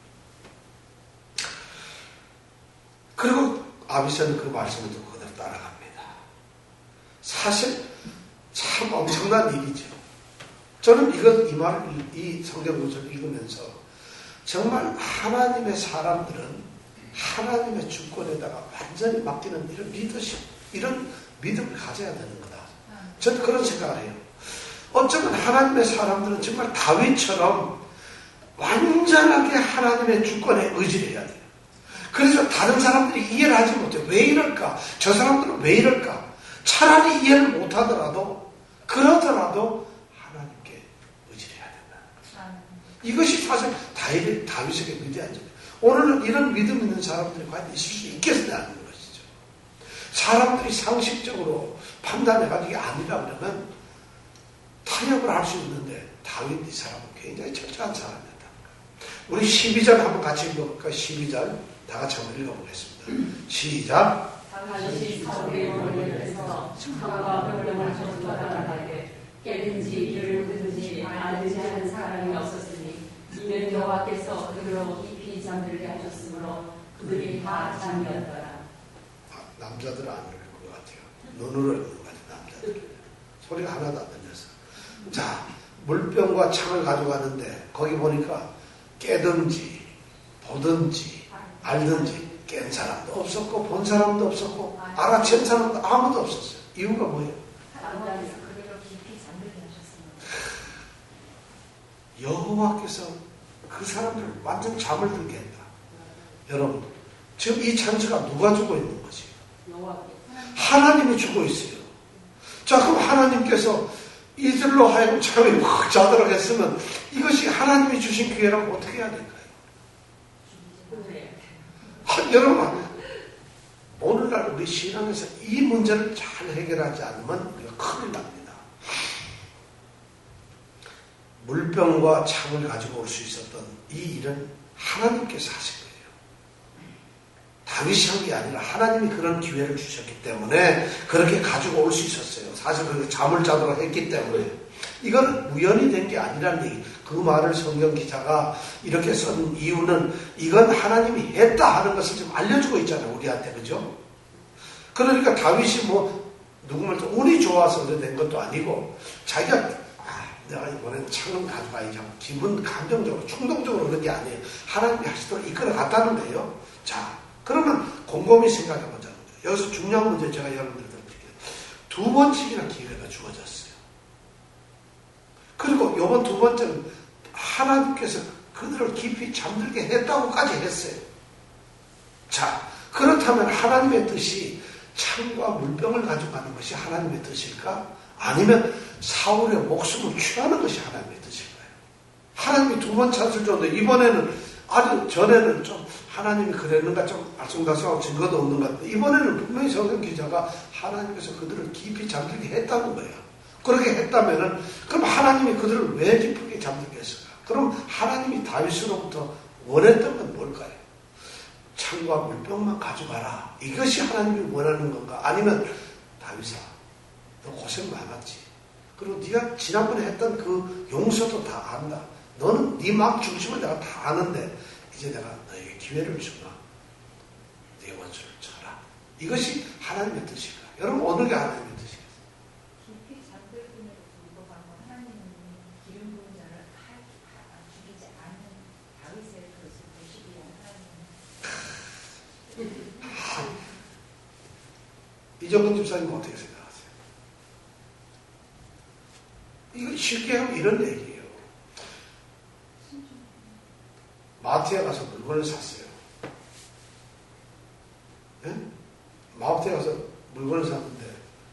그리고 아비새는 그 말씀을 듣고 그대로 따라갑니다. 사실 참 엄청난 일이죠. 저는 이것, 이 말을, 이 성경 구절을 읽으면서 정말 하나님의 사람들은 하나님의 주권에다가 완전히 맡기는 이런 리더십, 이런 믿음을 가져야 되는 거다. 저는 그런 생각을 해요. 어쩌면 하나님의 사람들은 정말 다윗처럼 완전하게 하나님의 주권에 의지를 해야 돼요. 그래서 다른 사람들이 이해를 하지 못해요. 왜 이럴까? 저 사람들은 왜 이럴까? 차라리 이해를 못하더라도 그러더라도 하나님께 의지를 해야 된다. 이것이 사실 다윗, 다윗에게 위대한 점이에요. 오늘은 이런 믿음 있는 사람들이 과연 있을 수 있겠느냐는 것이죠. 사람들이 상식적으로 판단해가지고 이게 아니라 그러면 타협을 할 수 있는데 다윗 이 사람은 굉장히 철저한 사람이었다. 우리 십이 절 한번 같이 읽어볼까요? 십이 절 다 같이 한번 읽어보겠습니다. 시작. 다윗이 사울의 머리에서 창과 벽을 쫓아다니게 깨든지 이를 든지 알지 않은 사람이 없었으니 이는 여호와께서 그들로 깊이 잠들게 하셨으므로 그들이 다 잠이었더라. 아, 남자들은 안 읽을 것 같아요. 눈으로 읽는 것 같아요. 남자들 소리가 하나도 안 들려서. 자, 물병과 창을 가져가는데 거기 보니까 깨든지 보든지 알든지 깬 사람도 없었고 본 사람도 없었고 알아챈 사람도 아무도 없었어요. 이유가 뭐예요? 하나님께서 그대로 깊이 잠들게 하셨습니다. 여호와께서 그 사람들을 완전 잠을 들게 했다. 여러분, 지금 이 잔치가 누가 주고 있는 거지? 여호와께서 하나님이 주고 있어요. 자, 그럼 하나님께서 이들로 하여금 잠이 확 자도록 했으면 이것이 하나님이 주신 기회라고 어떻게 해야 될까요? 아, 여러분, 오늘날 우리 신앙에서 이 문제를 잘 해결하지 않으면 우리가 큰일 납니다. 물병과 창을 가지고 올 수 있었던 이 일은 하나님께서 하신 거예요. 다윗이 한 게 아니라 하나님이 그런 기회를 주셨기 때문에 그렇게 가지고 올 수 있었어요. 사실 그렇게 잠을 자도록 했기 때문에. 이건 우연이 된 게 아니라는 얘기. 그 말을 성경 기자가 이렇게 쓴 이유는 이건 하나님이 했다 하는 것을 좀 알려주고 있잖아요. 우리한테. 그죠? 그러니까 다윗이 뭐 누구말 또 운이 좋아서 된 것도 아니고 자기가 아, 내가 이번엔 창을 가져가야지 하고 기분 감정적으로 충동적으로 그런 게 아니에요. 하나님이 하시도록 이끌어 갔다는 거예요. 자, 그러면 곰곰이 생각해 보자는 거예요. 여기서 중요한 문제 제가 여러분들 드릴게요. 두 번씩이나 기회가 주어졌어요. 그리고 이번 두 번째는 하나님께서 그들을 깊이 잠들게 했다고까지 했어요. 자, 그렇다면 하나님의 뜻이 창과 물병을 가져가는 것이 하나님의 뜻일까? 아니면 사울의 목숨을 취하는 것이 하나님의 뜻일까요? 하나님이 두 번 찬스를 줬는데 이번에는 아주 전에는 좀 하나님이 그랬는가 좀 알쏭달쏭하고 증거도 없는 것 같은데 이번에는 분명히 성경 기자가 하나님께서 그들을 깊이 잠들게 했다는 거예요. 그렇게 했다면은 그럼 하나님이 그들을 왜 깊게 잠들게 했을까? 그럼 하나님이 다윗으로부터 원했던 건 뭘까요? 창과 물병만 가져가라. 이것이 하나님이 원하는 건가? 아니면 다윗아, 너 고생 많았지. 그리고 네가 지난번에 했던 그 용서도 다 안다. 너는 네 마음 중심을 내가 다 아는데 이제 내가 너에게 기회를 주마. 네 원수를 쳐라. 이것이 하나님의 뜻일까? 여러분 어느 게 하나님의 뜻이겠어요? 깊이 잠들기는 불구하고 하나님은 기름 부은 자를 죽이지 않은 다윗의 그것을 보시기 위한 하나님. 이정근 집사님은 어떻게 생각하세요? 이거 쉽게 하면 이런 얘기예요. 마트에 가서 물건을 샀어요. 네? 마트에 가서 물건을 샀는데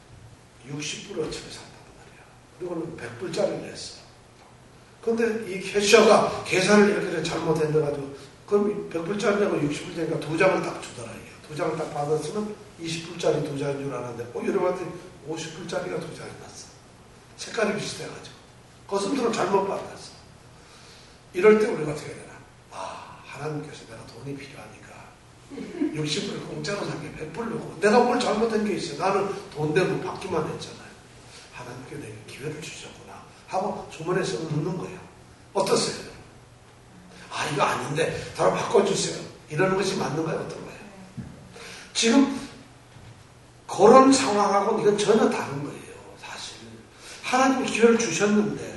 육십 불어치를 샀단 말이야. 그리고는 백 불짜리를 냈어. 그런데 이 캐셔가 계산을 이렇게 잘못했는데가지고 그럼 백 불짜리 내고 육십 불 되니까 두 장을 딱 주더라. 이게. 두 장을 딱 받았으면 이십 불짜리 두 장인 줄 알았는데 어, 여러분한테 오십 불짜리가 두 장이 났어. 색깔이 비슷해가지고. 거슴들은 잘못 받았어. 이럴 때 우리가 어떻게 해야 되나? 아, 하나님께서 내가 돈이 필요하니까 육십 불을 공짜로 사게 백 불 넣고 내가 뭘 잘못한 게 있어요. 나는 돈 내고 받기만 했잖아요. 하나님께 내게 기회를 주셨구나 하고 주머니에서 넣는 거예요. 어떠세요? 아, 이거 아닌데 바로 바꿔주세요. 이러는 것이 맞는가요? 어떤가요? 지금 그런 상황하고는 이건 전혀 다른 거예요. 사실 하나님이 기회를 주셨는데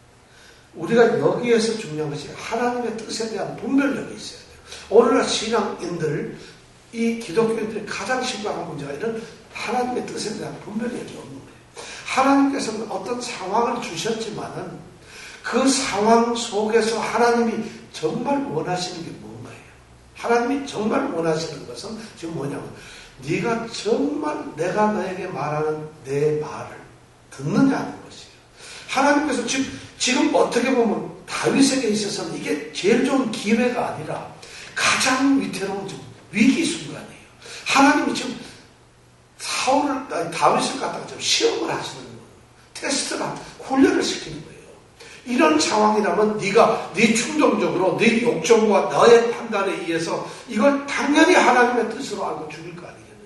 우리가 여기에서 중요한 것이 하나님의 뜻에 대한 분별력이 있어야 돼요. 오늘날 신앙인들, 이 기독교인들이 가장 심각한 문제가 이런 하나님의 뜻에 대한 분별력이 없는 거예요. 하나님께서는 어떤 상황을 주셨지만은 그 상황 속에서 하나님이 정말 원하시는 게 뭔가요? 하나님이 정말 원하시는 것은 지금 뭐냐면 네가 정말 내가 너에게 말하는 내 말을 듣느냐는 것이에요. 하나님께서 지금, 지금 어떻게 보면 다윗에게 있어서는 이게 제일 좋은 기회가 아니라 가장 위태로운 위기 순간이에요. 하나님이 지금 사울을, 아니, 다윗을 갖다가 좀 시험을 하시는 거예요. 테스트를, 훈련을 시키는 거예요. 이런 상황이라면 네가 네 충동적으로 네 욕정과 너의 판단에 의해서 이걸 당연히 하나님의 뜻으로 알고 죽일 거 아니겠느냐.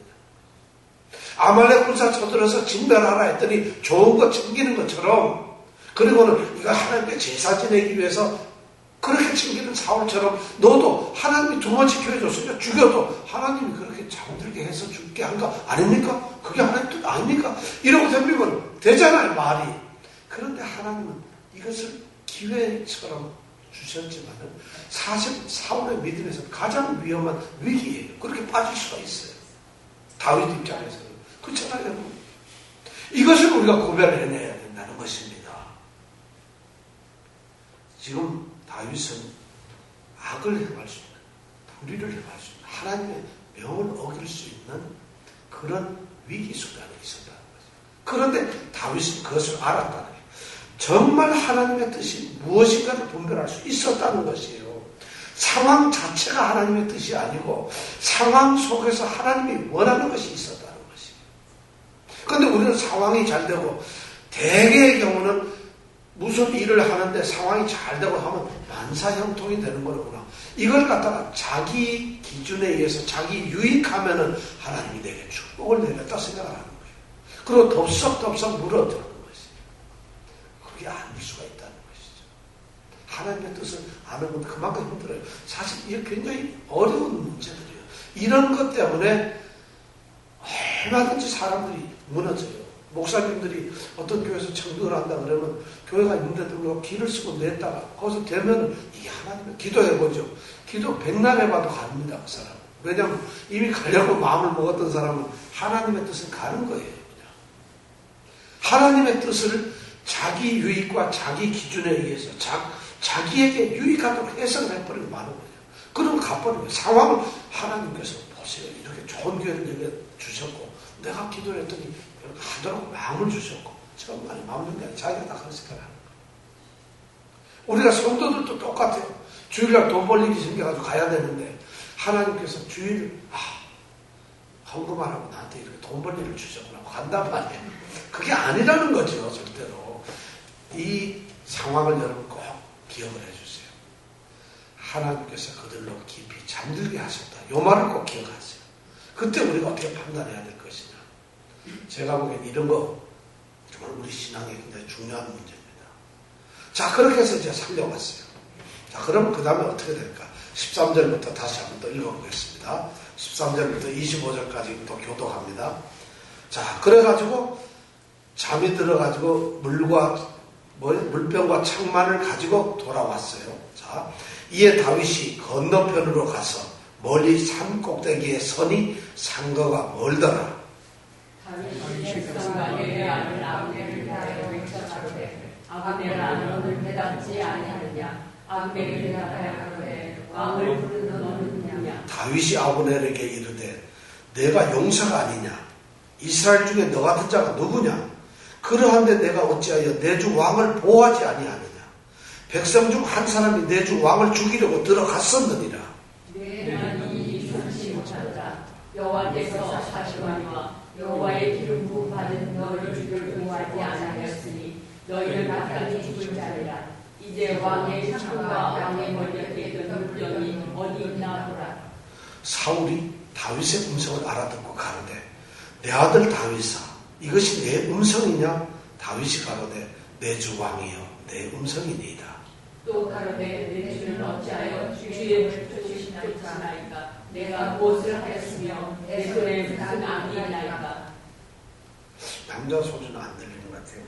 아말렉 군사 쳐들어서 진멸하라 했더니 좋은 거 챙기는 것처럼 그리고는 이거 하나님께 제사 지내기 위해서 그렇게 챙기는 사울처럼 너도 하나님이 두 번 지켜줬으니까 죽여도 하나님이 그렇게 잠들게 해서 죽게 한 거 아닙니까? 그게 하나님 뜻 아닙니까? 이러고 덤비면 되잖아요, 말이. 그런데 하나님은 이것을 기회처럼 주셨지만은 사실 사울의 믿음에서 가장 위험한 위기예요. 그렇게 빠질 수가 있어요. 다윗 입장에서는. 그렇잖아요, 여러분. 이것을 우리가 구별을 해내야 된다는 것입니다. 지금 다윗은 악을 행할 수 있는 우리를 해할 수 있는 하나님의 명을 어길 수 있는 그런 위기 수단이 있었다는 거죠. 그런데 다윗은 그것을 알았다는 거예요. 정말 하나님의 뜻이 무엇인가를 분별할 수 있었다는 것이에요. 상황 자체가 하나님의 뜻이 아니고 상황 속에서 하나님이 원하는 것이 있었다는 것이에요. 그런데 우리는 상황이 잘 되고 대개의 경우는 무슨 일을 하는데 상황이 잘 되고 하면 만사형통이 되는 거구나. 이걸 갖다가 자기 기준에 의해서 자기 유익하면은 하나님이 내게 축복을 내렸다 생각을 하는 거예요. 그리고 덥석덥석 물어드는 것이에요. 그게 아닐 수가 있다는 것이죠. 하나님의 뜻을 아는 건 그만큼 힘들어요. 사실 이게 굉장히 어려운 문제들이에요. 이런 것 때문에 얼마든지 사람들이 무너져요. 목사님들이 어떤 교회에서 청교를 한다 그러면 교회가 있는데도 불구하고 기를 쓰고 냈다가 거기서 되면 이게 하나님의 기도해보죠. 기도 백날 해봐도 갑니다. 그 사람. 왜냐하면 이미 가려고 마음을 먹었던 사람은 하나님의 뜻은 가는 거예요. 그냥. 하나님의 뜻을 자기 유익과 자기 기준에 의해서 자, 자기에게 유익하도록 해석을 해버리고 마는 거예요. 그러면 가버리고 상황을 하나님께서 보세요. 이렇게 좋은 교회를 내게 주셨고 내가 기도를 했더니 하도록 마음을 주셨고 정말 마음을 내 자기가 다 그런 생각을 하는 거예요. 우리가 성도들도 똑같아요. 주일날 돈 벌 일이 생겨가지고 가야 되는데 하나님께서 주일 아 헌금만 하고 나한테 이렇게 돈 벌 일을 주셨구나 하고 간단 말이에요. 그게 아니라는 거죠. 절대로. 이 상황을 여러분 꼭 기억을 해주세요. 하나님께서 그들로 깊이 잠들게 하셨다. 이 말을 꼭 기억하세요. 그때 우리가 어떻게 판단해야 될 것이냐. 제가 보기엔 이런 거 정말 우리 신앙에 굉장히 중요한 문제입니다. 자, 그렇게 해서 이제 살려왔어요. 자, 그럼 그 다음에 어떻게 될까? 십삼 절부터 다시 한번 더 읽어보겠습니다. 십삼 절부터 이십오 절까지 또 교독합니다. 자, 그래가지고 잠이 들어가지고 물과 뭐, 물병과 창만을 가지고 돌아왔어요. 자, 이에 다윗이 건너편으로 가서 멀리 산 꼭대기에 서니 상거가 멀더라. 다윗이 백성과 레위아를 아브넬을 대하여 외쳐가로되 아브넬아 너는 대답지 아니하느냐. 아브넬이 대답하여 가로되 왕을 부르는 너는 누구냐. 다윗이 아브넬에게 이르되 내가 용사가 아니냐. 이스라엘 중에 너 같은 자가 누구냐. 그러한데 내가 어찌하여 내 주 왕을 보호하지 아니하느냐. 백성 중 한 사람이 내 주 왕을 죽이려고 들어갔었느니라. 내가 이 일이 좋지 못하더라. 여호와께서 사시와니와 여호와의 기름 부음 받은 너를 죽일 보호하지 아니하였으니 너희를 마땅히 죽을 자리라. 이제 왕의 창과 왕의 머리에 있던 물병이 어디 있나 보라. 사울이 다윗의 음성을 알아듣고 가로되 내 아들 다윗아 이것이 내 음성이냐. 다윗이 가로되 내 주 왕이여 내 음성이니이다. 또 가로되 내 주는 어찌하여 주의 쫓으시나이까. 내가 무엇을 하였으며 내 손에 무슨 악이 있나이까. 남자 소리는 안 들리는 것 같아요.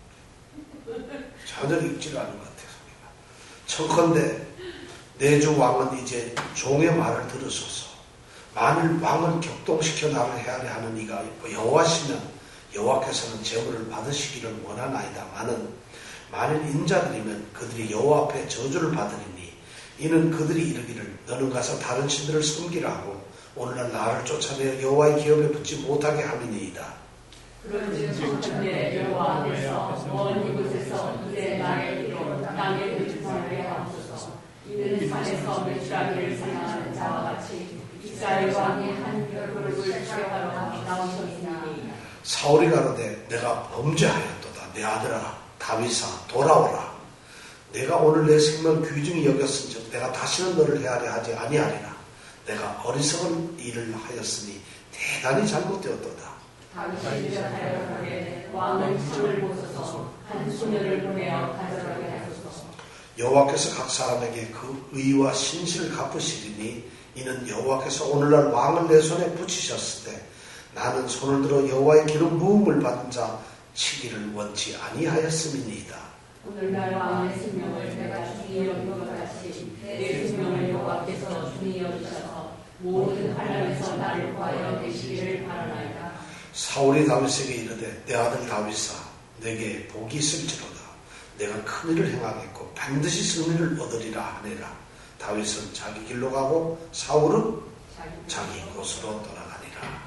전혀 읽지를 않는 것 같아요. 소리가. 청컨대 내 주 왕은 이제 종의 말을 들으소서. 만일 왕을 격동시켜 나를 헤아려 하는 이가 여호와시면 여호와께서는 제물을 받으시기를 원하나이다마는 만일 인자들이면 그들이 여호와 앞에 저주를 받으리니 이는 그들이 이르기를 너는 가서 다른 신들을 섬기라 하고 오늘날 나를 쫓아내어 여호와의 기업에 붙지 못하게 함이니이다. 그런즉 청컨대 여호와 앞에서 먼 이곳에서 이제 나의 이로 땅에 의주하게 하옵소서. 이는 산에서 매출하기를 생각하는 자와 같이 이스라엘 왕이 한 혈육을 취하러 나오셨으니. 사울이 가로되 내가 범죄하였도다. 내 아들아 다윗아 돌아오라. 내가 오늘 내 생명 귀중히 여겼은즉 내가 다시는 너를 헤아려 하지 아니하리라. 내가 어리석은 일을 하였으니 대단히 잘못되었도다. 다윗이 대답하여 가로되 왕은 창을 보소서. 한 소녀를 보내어 가져가게 하소서. 여호와께서 각 사람에게 그 의와 신실을 갚으시리니 이는 여호와께서 오늘날 왕을 내 손에 붙이셨을 때 나는 손을 들어 여호와의 기름 부음을 받은 자 치기를 원치 아니하였음이니이다. 오늘날 왕의 생명을 내가 중히 여긴 것 같이 내 생명을 여호와께서 중히 여기셔서 모든 환난에서 나를 구하여 내시기를 바라나이다. 사울이 다윗에게 이르되 내 아들 다윗아 내게 복이 있을지로다. 내가 큰 일을 행하겠고 반드시 승리를 얻으리라 하니라. 다윗은 자기 길로 가고 사울은 자기, 자기 곳으로 돌아가니라.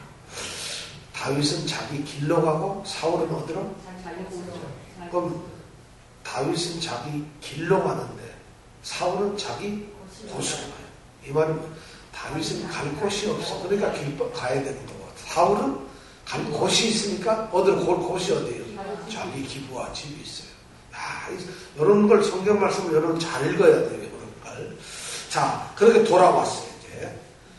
다윗은 자기 길로 가고 사울은 어디로? 자기 곳으로. 그럼 다윗은 자기 길로 가는데 사울은 자기 곳으로 가요. 이 말은 다윗은 갈 곳이 없어. 그러니까 길 가야 되는 거고, 사울은 갈 곳이 있으니까 어디로 갈 곳이 어디예요? 자기 기부와 집이 있어요. 야, 이런 걸 성경 말씀을 여러분 잘 읽어야 돼요. 이런 걸. 자, 그렇게 돌아왔어요. 이제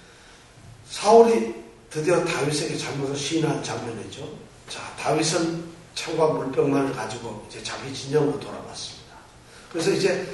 사울이 드디어 다윗에게 잘못을 시인한 장면이죠. 자, 다윗은 창과 물병만을 가지고 이제 자기 진영으로 돌아왔습니다. 그래서 이제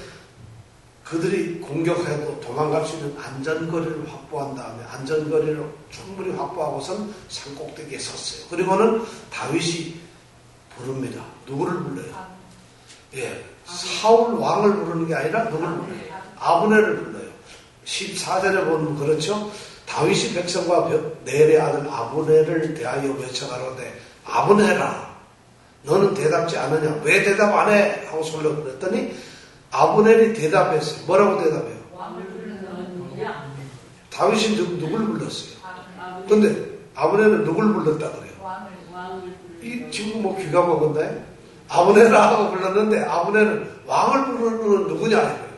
그들이 공격해도 도망갈 수 있는 안전거리를 확보한 다음에 안전거리를 충분히 확보하고선 산꼭대기에 섰어요. 그리고는 다윗이 부릅니다. 누구를 불러요? 예, 사울 왕을 부르는 게 아니라 누구를 불러요? 아브넬을 불러요. 십사 절에 보면 그렇죠. 다윗이 백성과 넬의 아들 아브넬을 대하여 외쳐가로되 아브넬아 너는 대답지 않느냐? 왜 대답 안 해? 하고 솔로 그랬더니 아브넬이 대답했어요. 뭐라고 대답해요? 왕을 부르는 너는 누구냐? 다윗이 누, 누굴 불렀어요? 근데 아브넬은 누굴 불렀다 그래요? 왕을 왕을 이 지금 뭐 귀가 먹었나요? 아브넬아 하고 불렀는데 아브넬은 왕을 부르는 건 누구냐 이거예요.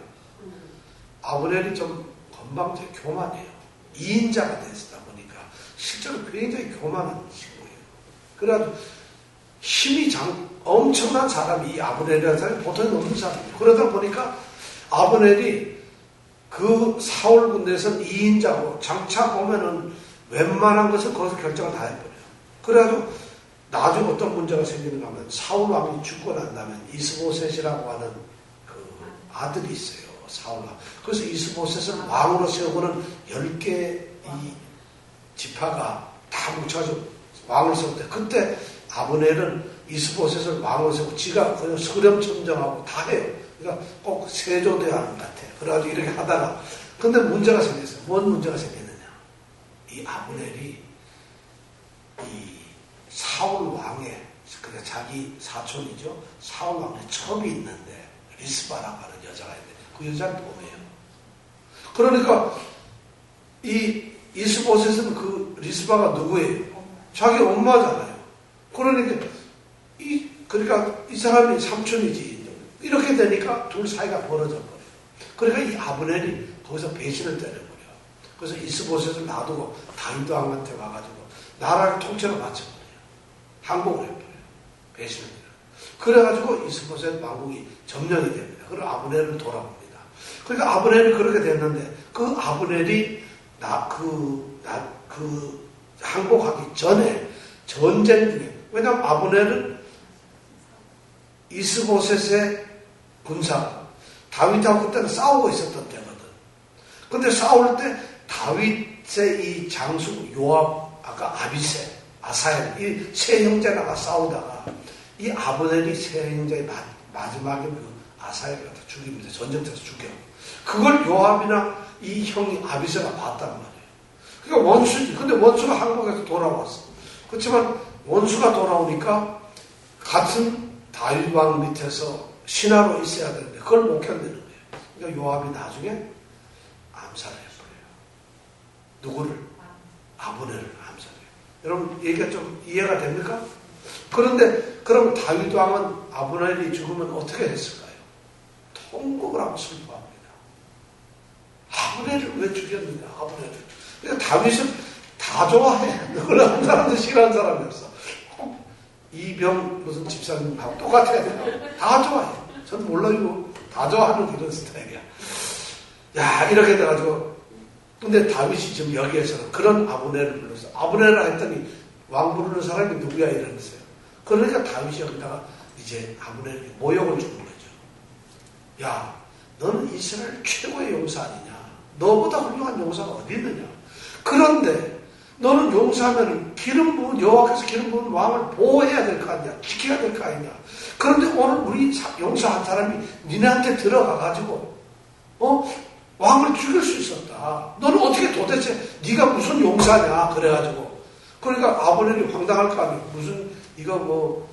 아브넬이 좀 건방져 교만해요. 이인자가 되었다 보니까 실제로 굉장히 교만한 친구예요. 그래가지고 힘이 장, 엄청난 사람이 이 아브넬이라는 사람이 보통이 없는 사람이에요. 그러다 보니까 아브넬이 그 사울 군대에서는 이인자고 장차 보면은 웬만한 것을 거기서 결정을 다 해버려요. 그래가지고 나중에 어떤 문제가 생기는가 하면 사울 왕이 죽고 난 다음에 이스보셋이라고 하는 그 아들이 있어요. 사울 왕. 그래서 이스보셋을 왕으로 세우고는 열 개 이 지파가 다 뭉쳐가지고 왕을 세울 때 그때 아브넬은 이스보셋을 왕으로 세우고 지가 그냥 서렴청정하고 다 해요. 그러니까 꼭 세조돼야 하는 것 같아요. 그래가지고 이렇게 하다가 근데 문제가 생겼어요. 뭔 문제가 생겼느냐. 이 아브넬이 이 사울 왕의 그러니까 자기 사촌이죠. 사울 왕의 첩이 있는데 리스바라고 하는 여자가 있는데 그 여자는 봄이에요. 그러니까 이 이스보셋은 그 리스바가 누구예요? 자기 엄마잖아요. 그러니까 이 그러니까 이 사람이 삼촌이지. 이렇게 되니까 둘 사이가 벌어져 버려요. 그러니까 이 아브넬이 거기서 배신을 때려버려요. 그래서 이스보셋을 놔두고 다윗 왕한테 와가지고 나라를 통째로 바쳐버려요. 항복을 해버려요. 배신을 해요. 그래가지고 이스보셋 왕국이 점령이 됩니다. 그리고 아브넬은 돌아옵니다. 그러니까 아브넬이 그렇게 됐는데 그 아브넬이 나 그 나 그 항복하기 전에 전쟁 중에 왜냐하면 아브넬은 이스보셋의 군사 다윗하고 그때는 싸우고 있었던 때거든. 근데 싸울 때 다윗의 이 장수 요압 아까 아비세 아사엘 이 세 형제가 싸우다가 이 아브넬이 세 형제의 마, 마지막에 그 아사엘을 갖다 죽입니다. 전쟁터에서 죽여. 그걸 요압이나 이 형이 아비세가 봤단 말이에요. 그러니까 원수지. 근데 원수가 항복해서 돌아왔어. 그렇지만 원수가 돌아오니까 같은 다윗 왕 밑에서 신하로 있어야 되는데 그걸 못 견디는 거예요. 그러니까 요압이 나중에 암살을 해버려요. 누구를? 아브넬을 암살해요. 여러분 얘기가 좀 이해가 됩니까? 그런데 그럼 다윗 왕은 아브넬이 죽으면 어떻게 했을까요? 통곡을 하고 슬퍼합니다. 아브넬을 왜 죽였느냐? 아브넬을. 그러니까 다윗은 다 좋아해. 그런 사람들 싫어하는 사람이 없어. 이병 무슨 집사님하고 똑같아야 돼요. 다 좋아해. 전 몰라요. 다 좋아하는 이런 스타일이야. 야 이렇게 돼가지고 근데 다윗이 지금 여기에서는 그런 아브넬을 불렀어. 아브넬을 했더니 왕 부르는 사람이 누구야 이러면서요. 그러니까 다윗이 여기다가 이제 아브넬에게 모욕을 주는 거죠. 야 너는 이스라엘 최고의 용사 아니냐. 너보다 훌륭한 용사가 어디 있느냐. 그런데 너는 용사하면 기름 부은 여호와께서 기름 부은 왕을 보호해야 될 거 아니냐. 지켜야 될 거 아니냐. 그런데 오늘 우리 용사 한 사람이 니네한테 들어가가지고 어? 왕을 죽일 수 있었다. 너는 어떻게 도대체 네가 무슨 용사냐. 그래가지고 그러니까 아브넬이 황당할 거 아니에요. 무슨 이거 뭐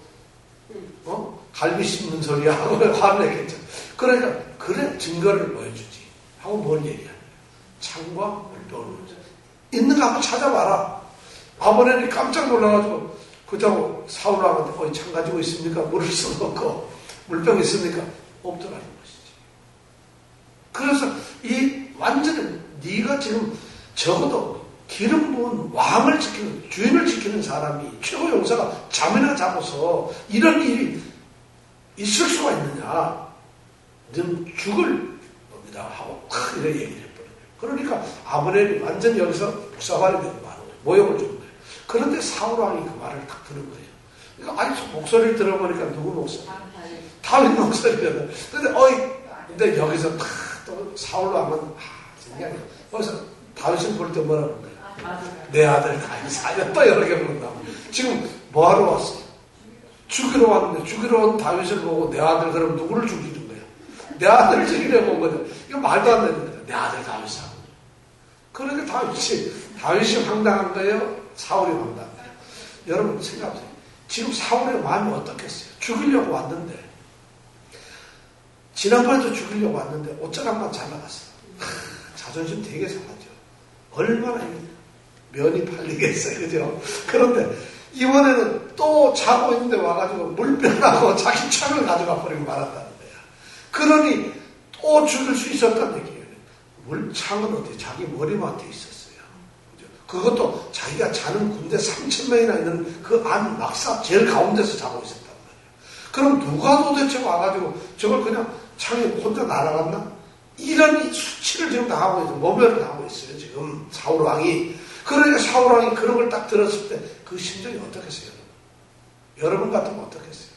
어? 갈비 씹는 소리야 하고 화를 내겠죠. 그러니까 그래 증거를 보여주지. 하고 뭘 얘기하는 거예요? 창과 물병을 놓자. 있는 거 한번 찾아봐라. 아버님이 깜짝 놀라가지고 그자고 사울왕한테 어이 창 가지고 있습니까? 물을 써놓고 물병 있습니까? 없더라는 것이지. 그래서 이 완전히 네가 지금 적어도 기름 부은 왕을 지키는 주인을 지키는 사람이 최고 용사가 잠이나 자고서 이런 일이 있을 수가 있느냐? 너는 죽을 놈이다 하고 이런 얘기를 해버려요. 그러니까 아브넬이 완전히 여기서 북사발이 되는 말이에요. 모욕을 주는 거예요. 그런데 사울왕이 그 말을 딱 들은 거예요. 그러니까 아니 목소리를 들어보니까 누구 목소리? 다윗 목소리거든. 근데 어이 근데 여기서 또 사울왕은 아 진짜 거기서 다윗을 볼 때 뭐라 그런 거예요? 내 아들 다윗 아니야 또 여러 개 부른다고. 지금 뭐하러 왔어? 죽이러 왔는데 죽이러 온 다윗을 보고 내 아들 그럼 누구를 죽이는 거야? 내 아들을 죽이려고 온 거죠. 이거 말도 안 되는 거야. 내 아들 다윗하고. 그러니까 다윗이 다윗이 황당한 거예요? 사울이 황당한 거예요? 여러분 생각해보세요. 지금 사울의 마음이 어떻겠어요? 죽이려고 왔는데 지난번에도 죽이려고 왔는데 옷장 한번 잘 나갔어요. 자존심 되게 상하죠. 얼마나 면이 팔리겠어요. 그죠? 그런데 이번에는 또 자고 있는데 와가지고 물병하고 자기 창을 가져가 버리고 말았다는 거야. 그러니 또 죽일 수 있었다는 얘기예요. 물창은 어디 자기 머리맡에 있었어요. 그죠? 그것도 자기가 자는 군대 삼천 명이나 있는 그 안 막사 제일 가운데서 자고 있었단 말이에요. 그럼 누가 도대체 와가지고 저걸 그냥 창에 혼자 날아갔나? 이런 수치를 지금 당하고 있어요. 모멸을 당하고 있어요. 지금 사울왕이. 그러니까 사울왕이 그런 걸 딱 들었을 때 그 심정이 어떻겠어요? 여러분 같으면 어떻겠어요?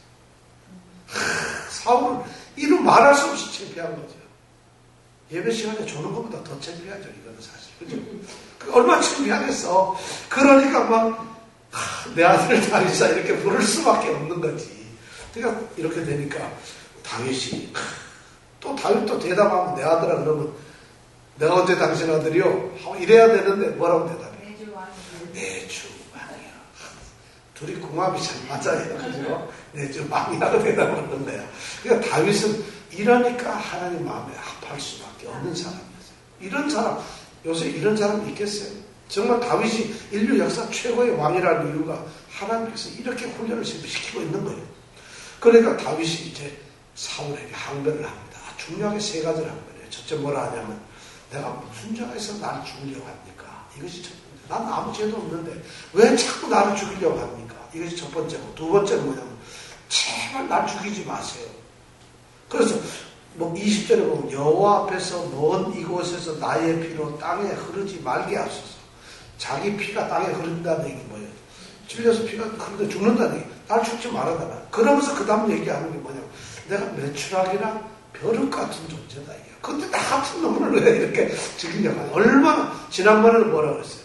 하, 사울은 이런 말할 수 없이 창피한 거죠. 예배 시간에 조는 것보다 더 창피하죠. 이거는 사실. 그죠? 얼마나 창피하겠어. 그러니까 막 내 아들 다윗아 이렇게 부를 수밖에 없는 거지. 그러니까 이렇게 되니까 다윗이 또 다윗도 대답하면 내 아들아 그러면 내가 언제 당신 아들이요? 하고 이래야 되는데 뭐라고 대답해? 내 주 왕이요. 둘이 궁합이 잘 맞아요. 그죠? 내 주 왕이라고 대답하는 거야. 그러니까 다윗은 이러니까 하나님 마음에 합할 수밖에 없는 사람이었어요. 이런 사람, 요새 이런 사람 있겠어요? 정말 다윗이 인류 역사 최고의 왕이라는 이유가 하나님께서 이렇게 훈련을 시키고 있는 거예요. 그러니까 다윗이 이제 사울에게 항변을 합니다. 중요하게 세 가지를 항변해요. 첫째 뭐라 하냐면 내가 무슨 죄가 있어 나를 죽이려고 합니까? 이것이 첫 번째. 난 아무 죄도 없는데 왜 자꾸 나를 죽이려고 합니까? 이것이 첫 번째고 두 번째는 뭐냐면 제발 날 죽이지 마세요. 그래서 뭐 이십 절에 보면 여호와 앞에서 먼 이곳에서 나의 피로 땅에 흐르지 말게 하소서. 자기 피가 땅에 흐른다는 얘기 뭐예요? 찔려서 피가 흐르는데 죽는다는 얘기. 날 죽지 말아달라. 그러면서 그 다음 얘기하는 게 뭐냐면 내가 메추락이랑 벼룩 같은 존재다. 이게. 근데 나 같은 놈을 왜 이렇게 죽이려고 하냐. 얼마나, 지난번에는 뭐라 그랬어요?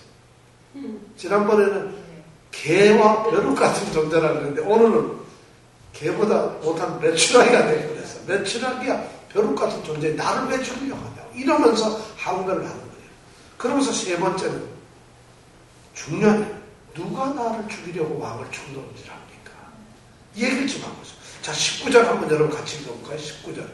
지난번에는 개와 벼룩 같은 존재라 그랬는데 오늘은 개보다 못한 메추락이가 되고 그랬어. 메추락이야 벼룩 같은 존재. 나를 왜 죽이려고 하냐고. 이러면서 항변을 하는 거예요. 그러면서 세 번째는 중요한 누가 나를 죽이려고 왕을 충동질합니까? 이 얘기를 좀 하고 있어요. 자, 십구 절 한번 여러분 같이 읽어볼까요? 십구 절.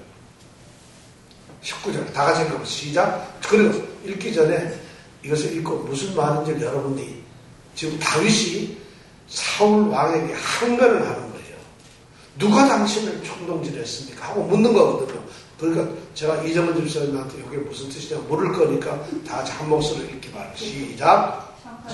십구 절. 다 같이 읽어보세요. 시작. 그리고 읽기 전에 이것을 읽고 무슨 말인지 여러분들이 지금 다윗이 사울 왕에게 항변을 하는 거예요. 누가 당신을 충동질했습니까? 하고 묻는 거거든요. 그러니까 제가 이정은 집사님한테 이게 무슨 뜻이냐 물을 거니까 다 같이 한 목소리로 읽기 바랍니다. 시작.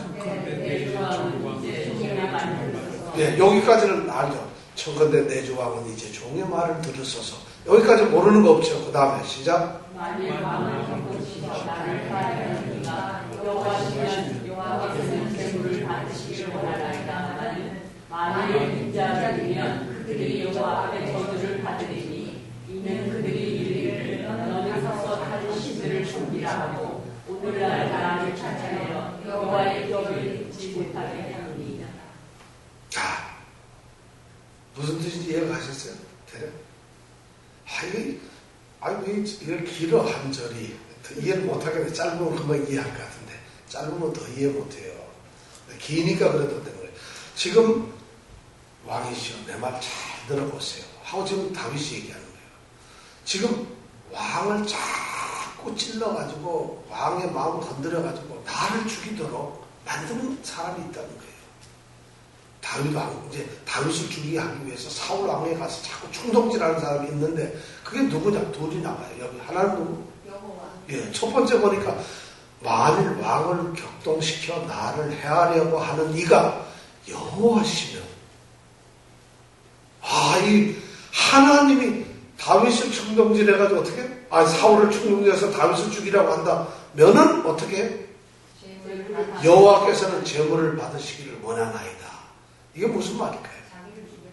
네, 여기까지는 알죠. 청컨대 내 주 왕은 이제 종의 말을 들으소서. 여기까지 모르는 거 없죠. 그 다음에 시작. 만일 왕을 겪으시어 나를 따르니가 여호와시면 여호와께서는 재물을 받으시기를 원하나이다. 만일 인자들이면 그들이 여호와 앞에 저주를 받으리니 이는 그들이 이르기를 너는 서서 다른 신들을 섬기라 하고 오늘날 나라를 찬양하여 여호와의 기업을 잊지 못하게 하느니라. 자, 무슨 뜻인지 이해가 가셨어요? 대략? 아, 이게, 아, 이게, 이게 길어, 한 절이. 이해를 못하겠네. 짧으면 금방 이해할 것 같은데. 짧으면 더 이해 못해요. 기니까 그래도 되는 거예요. 지금, 왕이시여, 내 말 잘 들어보세요. 하고 지금 다윗이 얘기하는 거예요. 지금, 왕을 쫙 자꾸 찔러가지고 왕의 마음을 건드려가지고 나를 죽이도록 만드는 사람이 있다는 거예요. 다윗 왕, 이제 다윗을 죽이게 하기 위해서 사울 왕에 가서 자꾸 충동질하는 사람이 있는데 그게 누구냐? 둘이 나와요. 여기 하나는 누구? 여호와. 예, 첫 번째 보니까 만일 왕을 격동시켜 나를 해하려고 하는 이가 여호와시면, 아, 이 하나님이 다윗을 충동질해가지고 어떻게? 아, 사울을 충동질해서 다윗을 죽이라고 한다면은 어떻게? 여호와께서는 제물을 받으시기를 원하나이다. 이게 무슨 말일까요? 자기를 죽여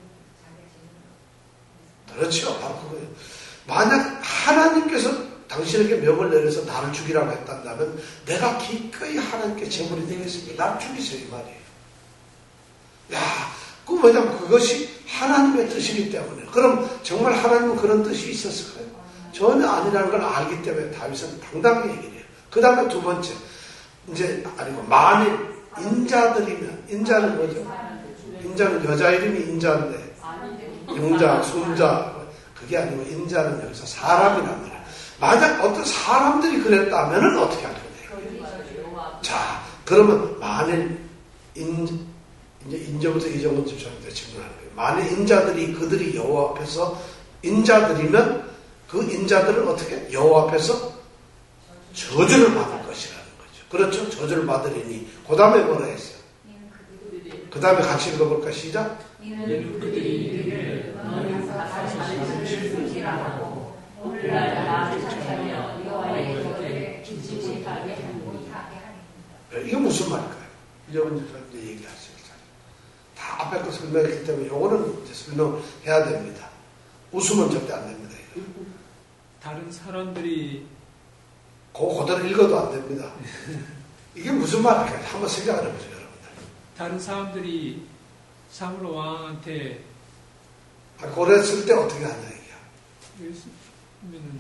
자기가 그렇죠. 바로 그거예요. 만약 하나님께서 당신에게 명을 내려서 나를 죽이라고 했단다면 내가 기꺼이 하나님께 제물이 되겠습니다. 나를 죽이세요, 이 말이에요. 야, 그 뭐냐면 그것이 하나님의 뜻이기 때문에. 그럼 정말 하나님은 그런 뜻이 있었을까요? 전혀 아니라는 걸 알기 때문에 다윗은 당당히 얘기를 해요. 그 다음에 두 번째, 이제 아니고 만일 인자들이면, 인자는 뭐죠? 인자는 여자 이름이 인자인데 용자, 손자, 그게 아니고 인자는 여기서 사람이란 말이에요. 만약 어떤 사람들이 그랬다면 어떻게 할 거예요? 자, 그러면 만일 인, 이제 인자부터 이정은 집사님한테 질문하는 거예요. 만일 인자들이 그들이 여호와 앞에서 인자들이면 그 인자들은 어떻게? 여호와 앞에서 저주를 받을 것이라는 거죠. 그렇죠? 저주를 받으리니. 그 다음에 뭐라 했어요? 그 다음에 같이 읽어볼까? 시작. 이는 그들이 이르기를 너는 사사를 숨기라고 오늘날 나를 찾으며 여호와의 곁에 죽지 못하게 하니. 이게 무슨 말일까요? 이정은 집사님 이제 얘기하세요. 다 앞에 거 설명했기 때문에 요거는 이제 설명해야 됩니다. 웃으면 절대 안 됩니다. 이거. 다른 사람들이 그거 그대로 읽어도 안 됩니다. 이게 무슨 말일까요? 한번 생각을 해보세요, 여러분들. 다른 사람들이 사울 왕한테 아, 그랬을 때 어떻게 하냐 얘기야. 그러면은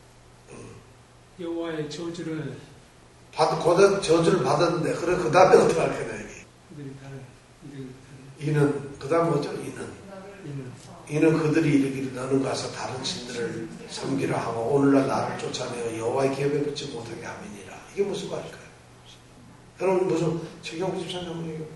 여호와의 저주를 받, 그 저주를 받았는데 그래 그 다음에 어떻게 할 거냐 이게. 그들이 다른 이들 이는 그 다음 뭐죠? 이는 이는 이는 그들이 이르기를 너는 가서 다른 신들을 섬기라 하고 오늘날 나를 쫓아내어 여호와의 계명에 붙지 못하게 함이니라. 이게 무슨 말일까요? 여러분 무슨 최경구 집사님 한번 얘기해.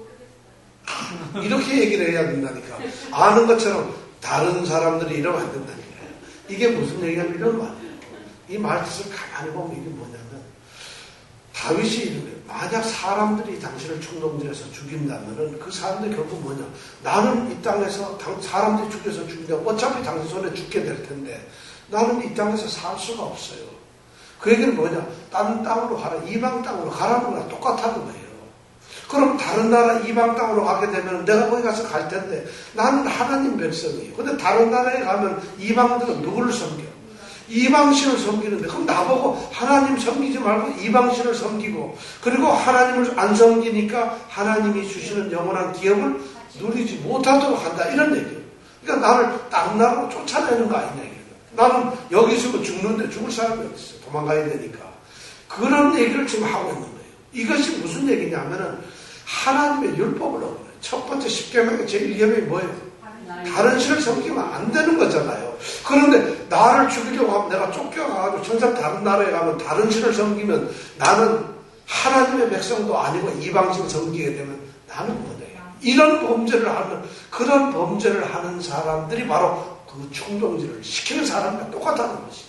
이렇게 얘기를 해야 된다니까. 아는 것처럼 다른 사람들이 이러면 안 된다니까요. 이게 무슨 얘기냐면 이런 말이에요. 이 말뜻을 가만히 보면 이게 뭐냐면 다윗이 이르되 만약 사람들이 당신을 충동질해서 죽인다면은 그 사람들이 결국 뭐냐? 나는 이 땅에서 당, 사람들이 죽여서 죽인다. 어차피 당신 손에 죽게 될 텐데 나는 이 땅에서 살 수가 없어요. 그 얘기는 뭐냐? 다른 땅으로 가라. 이방 땅으로 가라는 거랑 똑같다는 거예요. 그럼 다른 나라 이방 땅으로 가게 되면 내가 거기 가서 갈 텐데 나는 하나님 백성이에요. 근데 다른 나라에 가면 이방들은 누구를 섬겨? 이방신을 섬기는데 그럼 나보고 하나님 섬기지 말고 이방신을 섬기고 그리고 하나님을 안 섬기니까 하나님이 주시는 영원한 기업을 누리지 못하도록 한다. 이런 얘기예요. 그러니까 나를 다른 나라로 쫓아내는 거 아니냐. 나는 여기 있으면 죽는데 죽을 사람이 없어요. 도망가야 되니까. 그런 얘기를 지금 하고 있는 거예요. 이것이 무슨 얘기냐면은 하나님의 율법을 어기는 첫 번째 십계명의 제일 계명이 뭐예요? 다른 신을 섬기면 안 되는 거잖아요. 그런데 나를 죽이려고 하면 내가 쫓겨가가지고 천상 다른 나라에 가면 다른 신을 섬기면 나는 하나님의 백성도 아니고 이방신 섬기게 되면 나는 뭐냐. 이런 범죄를 하는 그런 범죄를 하는 사람들이 바로 그 충동질을 시키는 사람과 똑같다는 것이죠.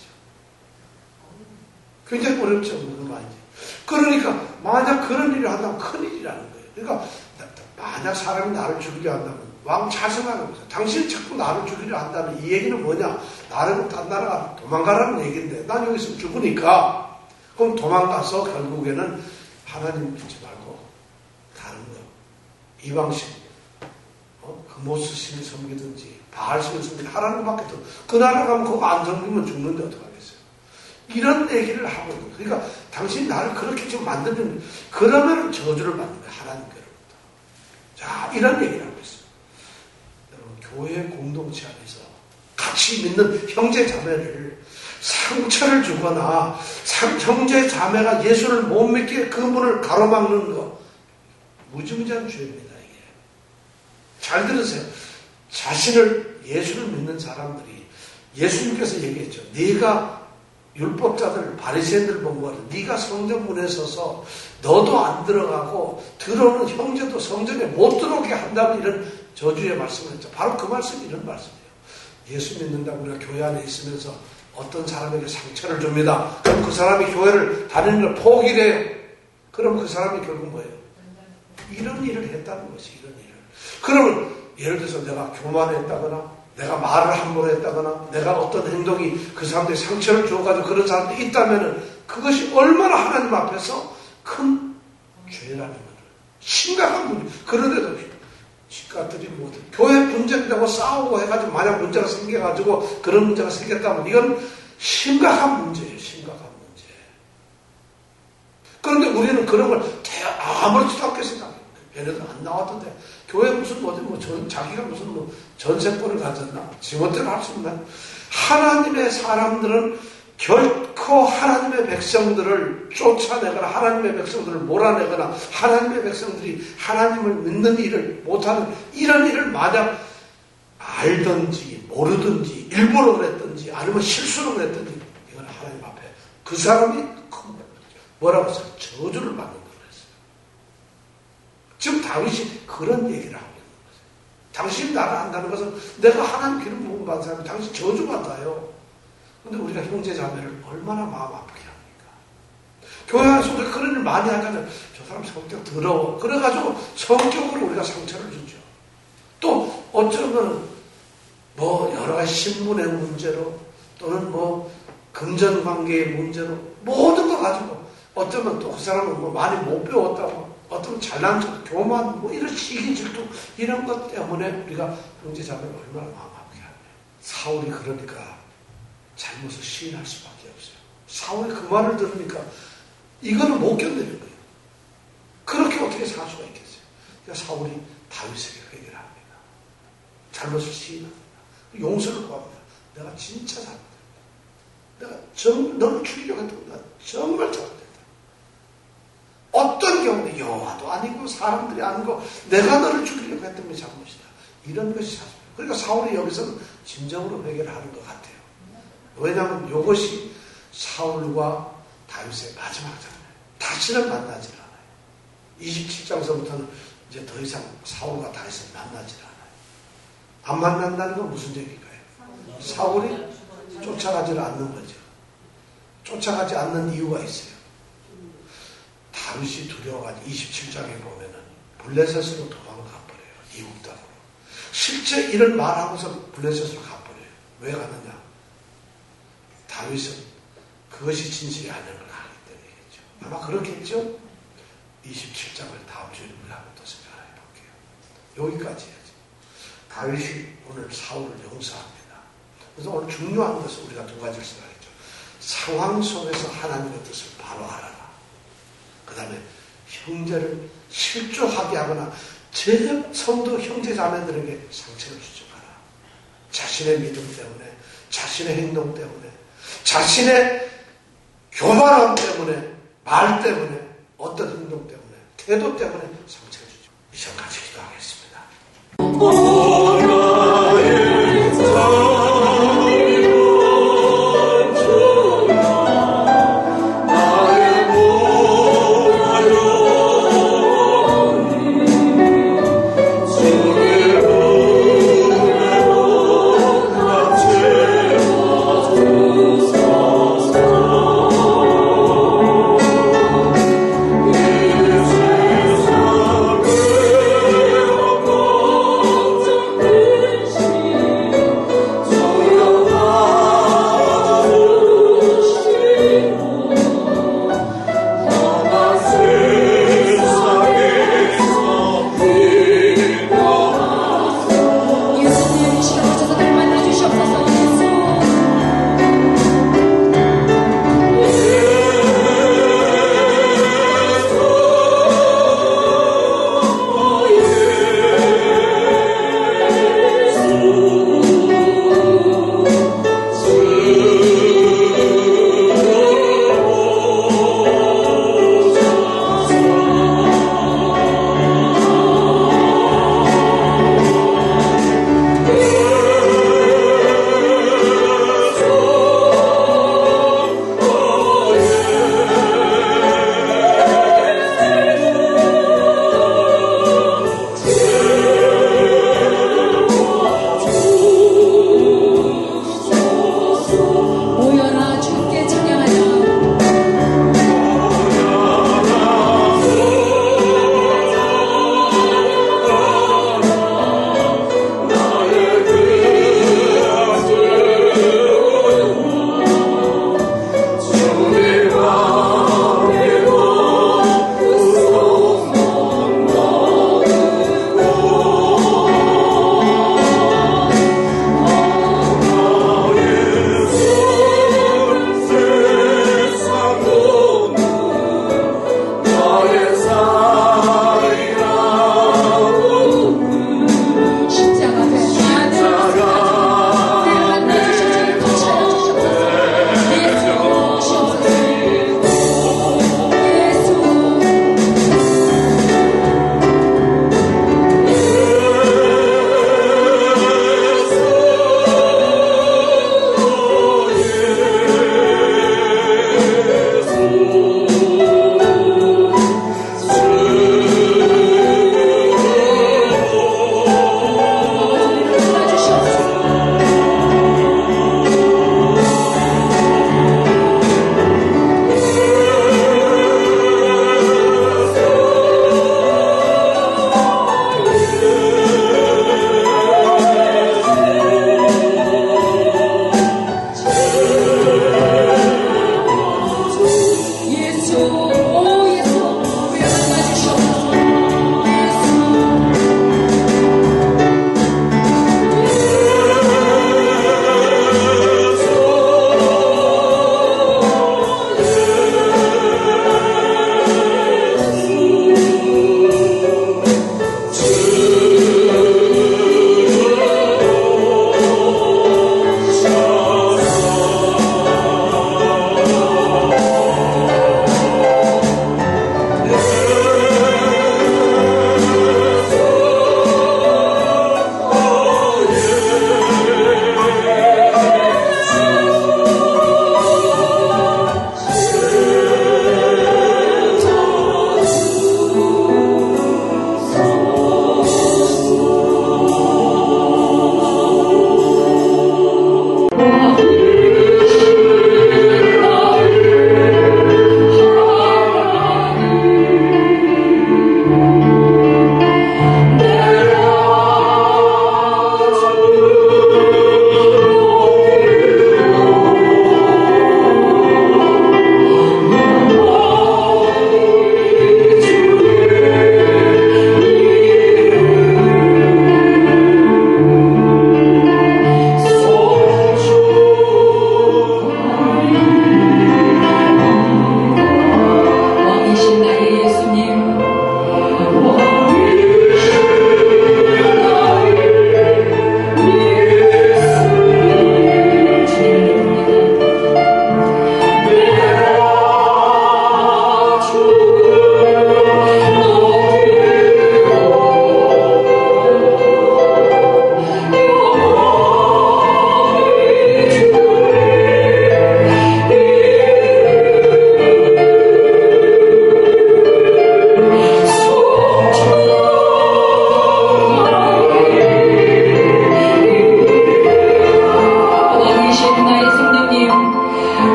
굉장히 어렵죠. 무슨 말인지. 그러니까 만약 그런 일을 한다면 큰일이라는 거예요. 그러니까 만약 사람이 나를 죽이려 한다면 왕 자성하는 거죠. 당신이 자꾸 나를 죽이려 한다면 이 얘기는 뭐냐? 나를 딴 나라 도망가라는 얘기인데 난 여기서 죽으니까 그럼 도망가서 결국에는 하나님 믿지 말고 다른 거 이방신 어? 금오스 신을 섬기든지 바알 신을 섬기든지 하라는 것밖에 더 그 나라 가면 그거 안 섬기면 죽는데 어떡하겠어요? 이런 얘기를 하고 있는 거예요. 그러니까 당신이 나를 그렇게 좀 만들면 그러면 저주를 받는 거예요. 하나님께로부터. 자, 이런 얘기를 하고 있어요. 여러분, 교회 공동체 안에서 같이 믿는 형제 자매를 상처를 주거나 형제 자매가 예수를 못 믿게 그 문을 가로막는 거 무지무지한 죄입니다. 이게. 잘 들으세요. 자신을 예수를 믿는 사람들이 예수님께서 얘기했죠. 네가 율법자들 바리새인들 본 거는 네가 성전문에 서서 너도 안 들어가고 들어오는 형제도 성전에 못 들어오게 한다는 이런 저주의 말씀을 했죠. 바로 그 말씀이 이런 말씀이에요. 예수 믿는다고 우리가 교회 안에 있으면서 어떤 사람에게 상처를 줍니다. 그럼 그 사람이 교회를 다니는 걸 포기를 해요. 그럼 그 사람이 결국 뭐예요? 이런 일을 했다는 것이 이런 일을. 그러면 예를 들어서 내가 교만했다거나 내가 말을 함부로 했다거나 내가 어떤 행동이 그 사람들이 상처를 주어가지고 그런 사람들이 있다면 그것이 얼마나 하나님 앞에서 큰 죄라는 것을 심각한 문제. 그런데도 집값들이 뭐 교회 분쟁되고 싸우고 해가지고 만약 문제가 생겨가지고 그런 문제가 생겼다면 이건 심각한 문제예요. 심각한 문제. 그런데 우리는 그런 걸 아무렇지도 않게 생각해요. 얘네들 안 나왔던데 교회 무슨 뭐지 뭐 전, 자기가 무슨 뭐 전세권을 가졌나 지멋대로 할 수 있나. 하나님의 사람들은 결코 하나님의 백성들을 쫓아내거나 하나님의 백성들을 몰아내거나 하나님의 백성들이 하나님을 믿는 일을 못하는 이런 일을 만약 알든지 모르든지 일부러 그랬든지 아니면 실수로 그랬든지 이건 하나님 앞에 그 사람이 뭐라고 해서 저주를 받는 거예요. 지금 다윗이 그런 얘기를 하고 있는 거죠. 당신이 나를 안다는 것은 내가 하나님 기름 부음 받은 사람이 당신 저주받아요. 근데 우리가 형제 자매를 얼마나 마음 아프게 합니까? 교회 안에서 우리가 그런 일 많이 하잖아요. 저 사람 성격 더러워. 그래가지고 성격으로 우리가 상처를 주죠. 또 어쩌면 뭐 여러 가지 신분의 문제로 또는 뭐 금전관계의 문제로 모든 거 가지고 어쩌면 또 그 사람은 뭐 많이 못 배웠다고 어떤 잘난 척, 교만, 뭐 이런 시기 질투 이런 것 때문에 우리가 형제자매를 얼마나 마음 아프게 하냐. 사울이 그러니까 잘못을 시인할 수밖에 없어요. 사울이 그 말을 들으니까 이거는 못 견디는 거예요. 그렇게 어떻게 살 수가 있겠어요. 그러니까 사울이 다윗에게 회개를 합니다. 잘못을 시인합니다. 용서를 구합니다. 내가 진짜 잘못했다. 내가 정, 너를 죽이려고 했던 건 정말 잘못했다. 어떤 경우에 여호와도 아니고 사람들이 아니고 내가 너를 죽이려고 했던 게 잘못이다. 이런 것이 사실. 그러니까 사울이 여기서는 진정으로 회개를 하는 것 같아요. 왜냐하면 이것이 사울과 다윗의 마지막 장면. 다시는 만나질 않아요. 이십칠 장서부터는 이제 더 이상 사울과 다윗을 만나질 않아요. 안 만난다는 건 무슨 얘기일까요? 사울이 쫓아가지를 않는 거죠. 쫓아가지 않는 이유가 있어요. 다윗이 두려워가지고 이십칠 장에 보면은 블레셋으로 도망을 가버려요. 이국 땅으로. 실제 이런 말하고서 블레셋으로 가버려요. 왜 가느냐? 다윗은 그것이 진실이 아닌 걸 알기 때문이겠죠. 아마 그렇겠죠? 이십칠 장을 다음 주에 우리 한번 더 생각해 볼게요. 여기까지 해야죠. 다윗이 오늘 사울을 용서합니다. 그래서 오늘 중요한 것은 우리가 두 가지를 생각했죠. 상황 속에서 하나님의 뜻을 바로 알아라. 그 다음에 형제를 실족하게 하거나 제 성도 형제 자매들에게 상처를 주지 마라. 자신의 믿음 때문에, 자신의 행동 때문에, 자신의 교만함 때문에, 말 때문에, 어떤 행동 때문에, 태도 때문에 상처를 주지 마라. 이 시간 같이 기도하겠습니다.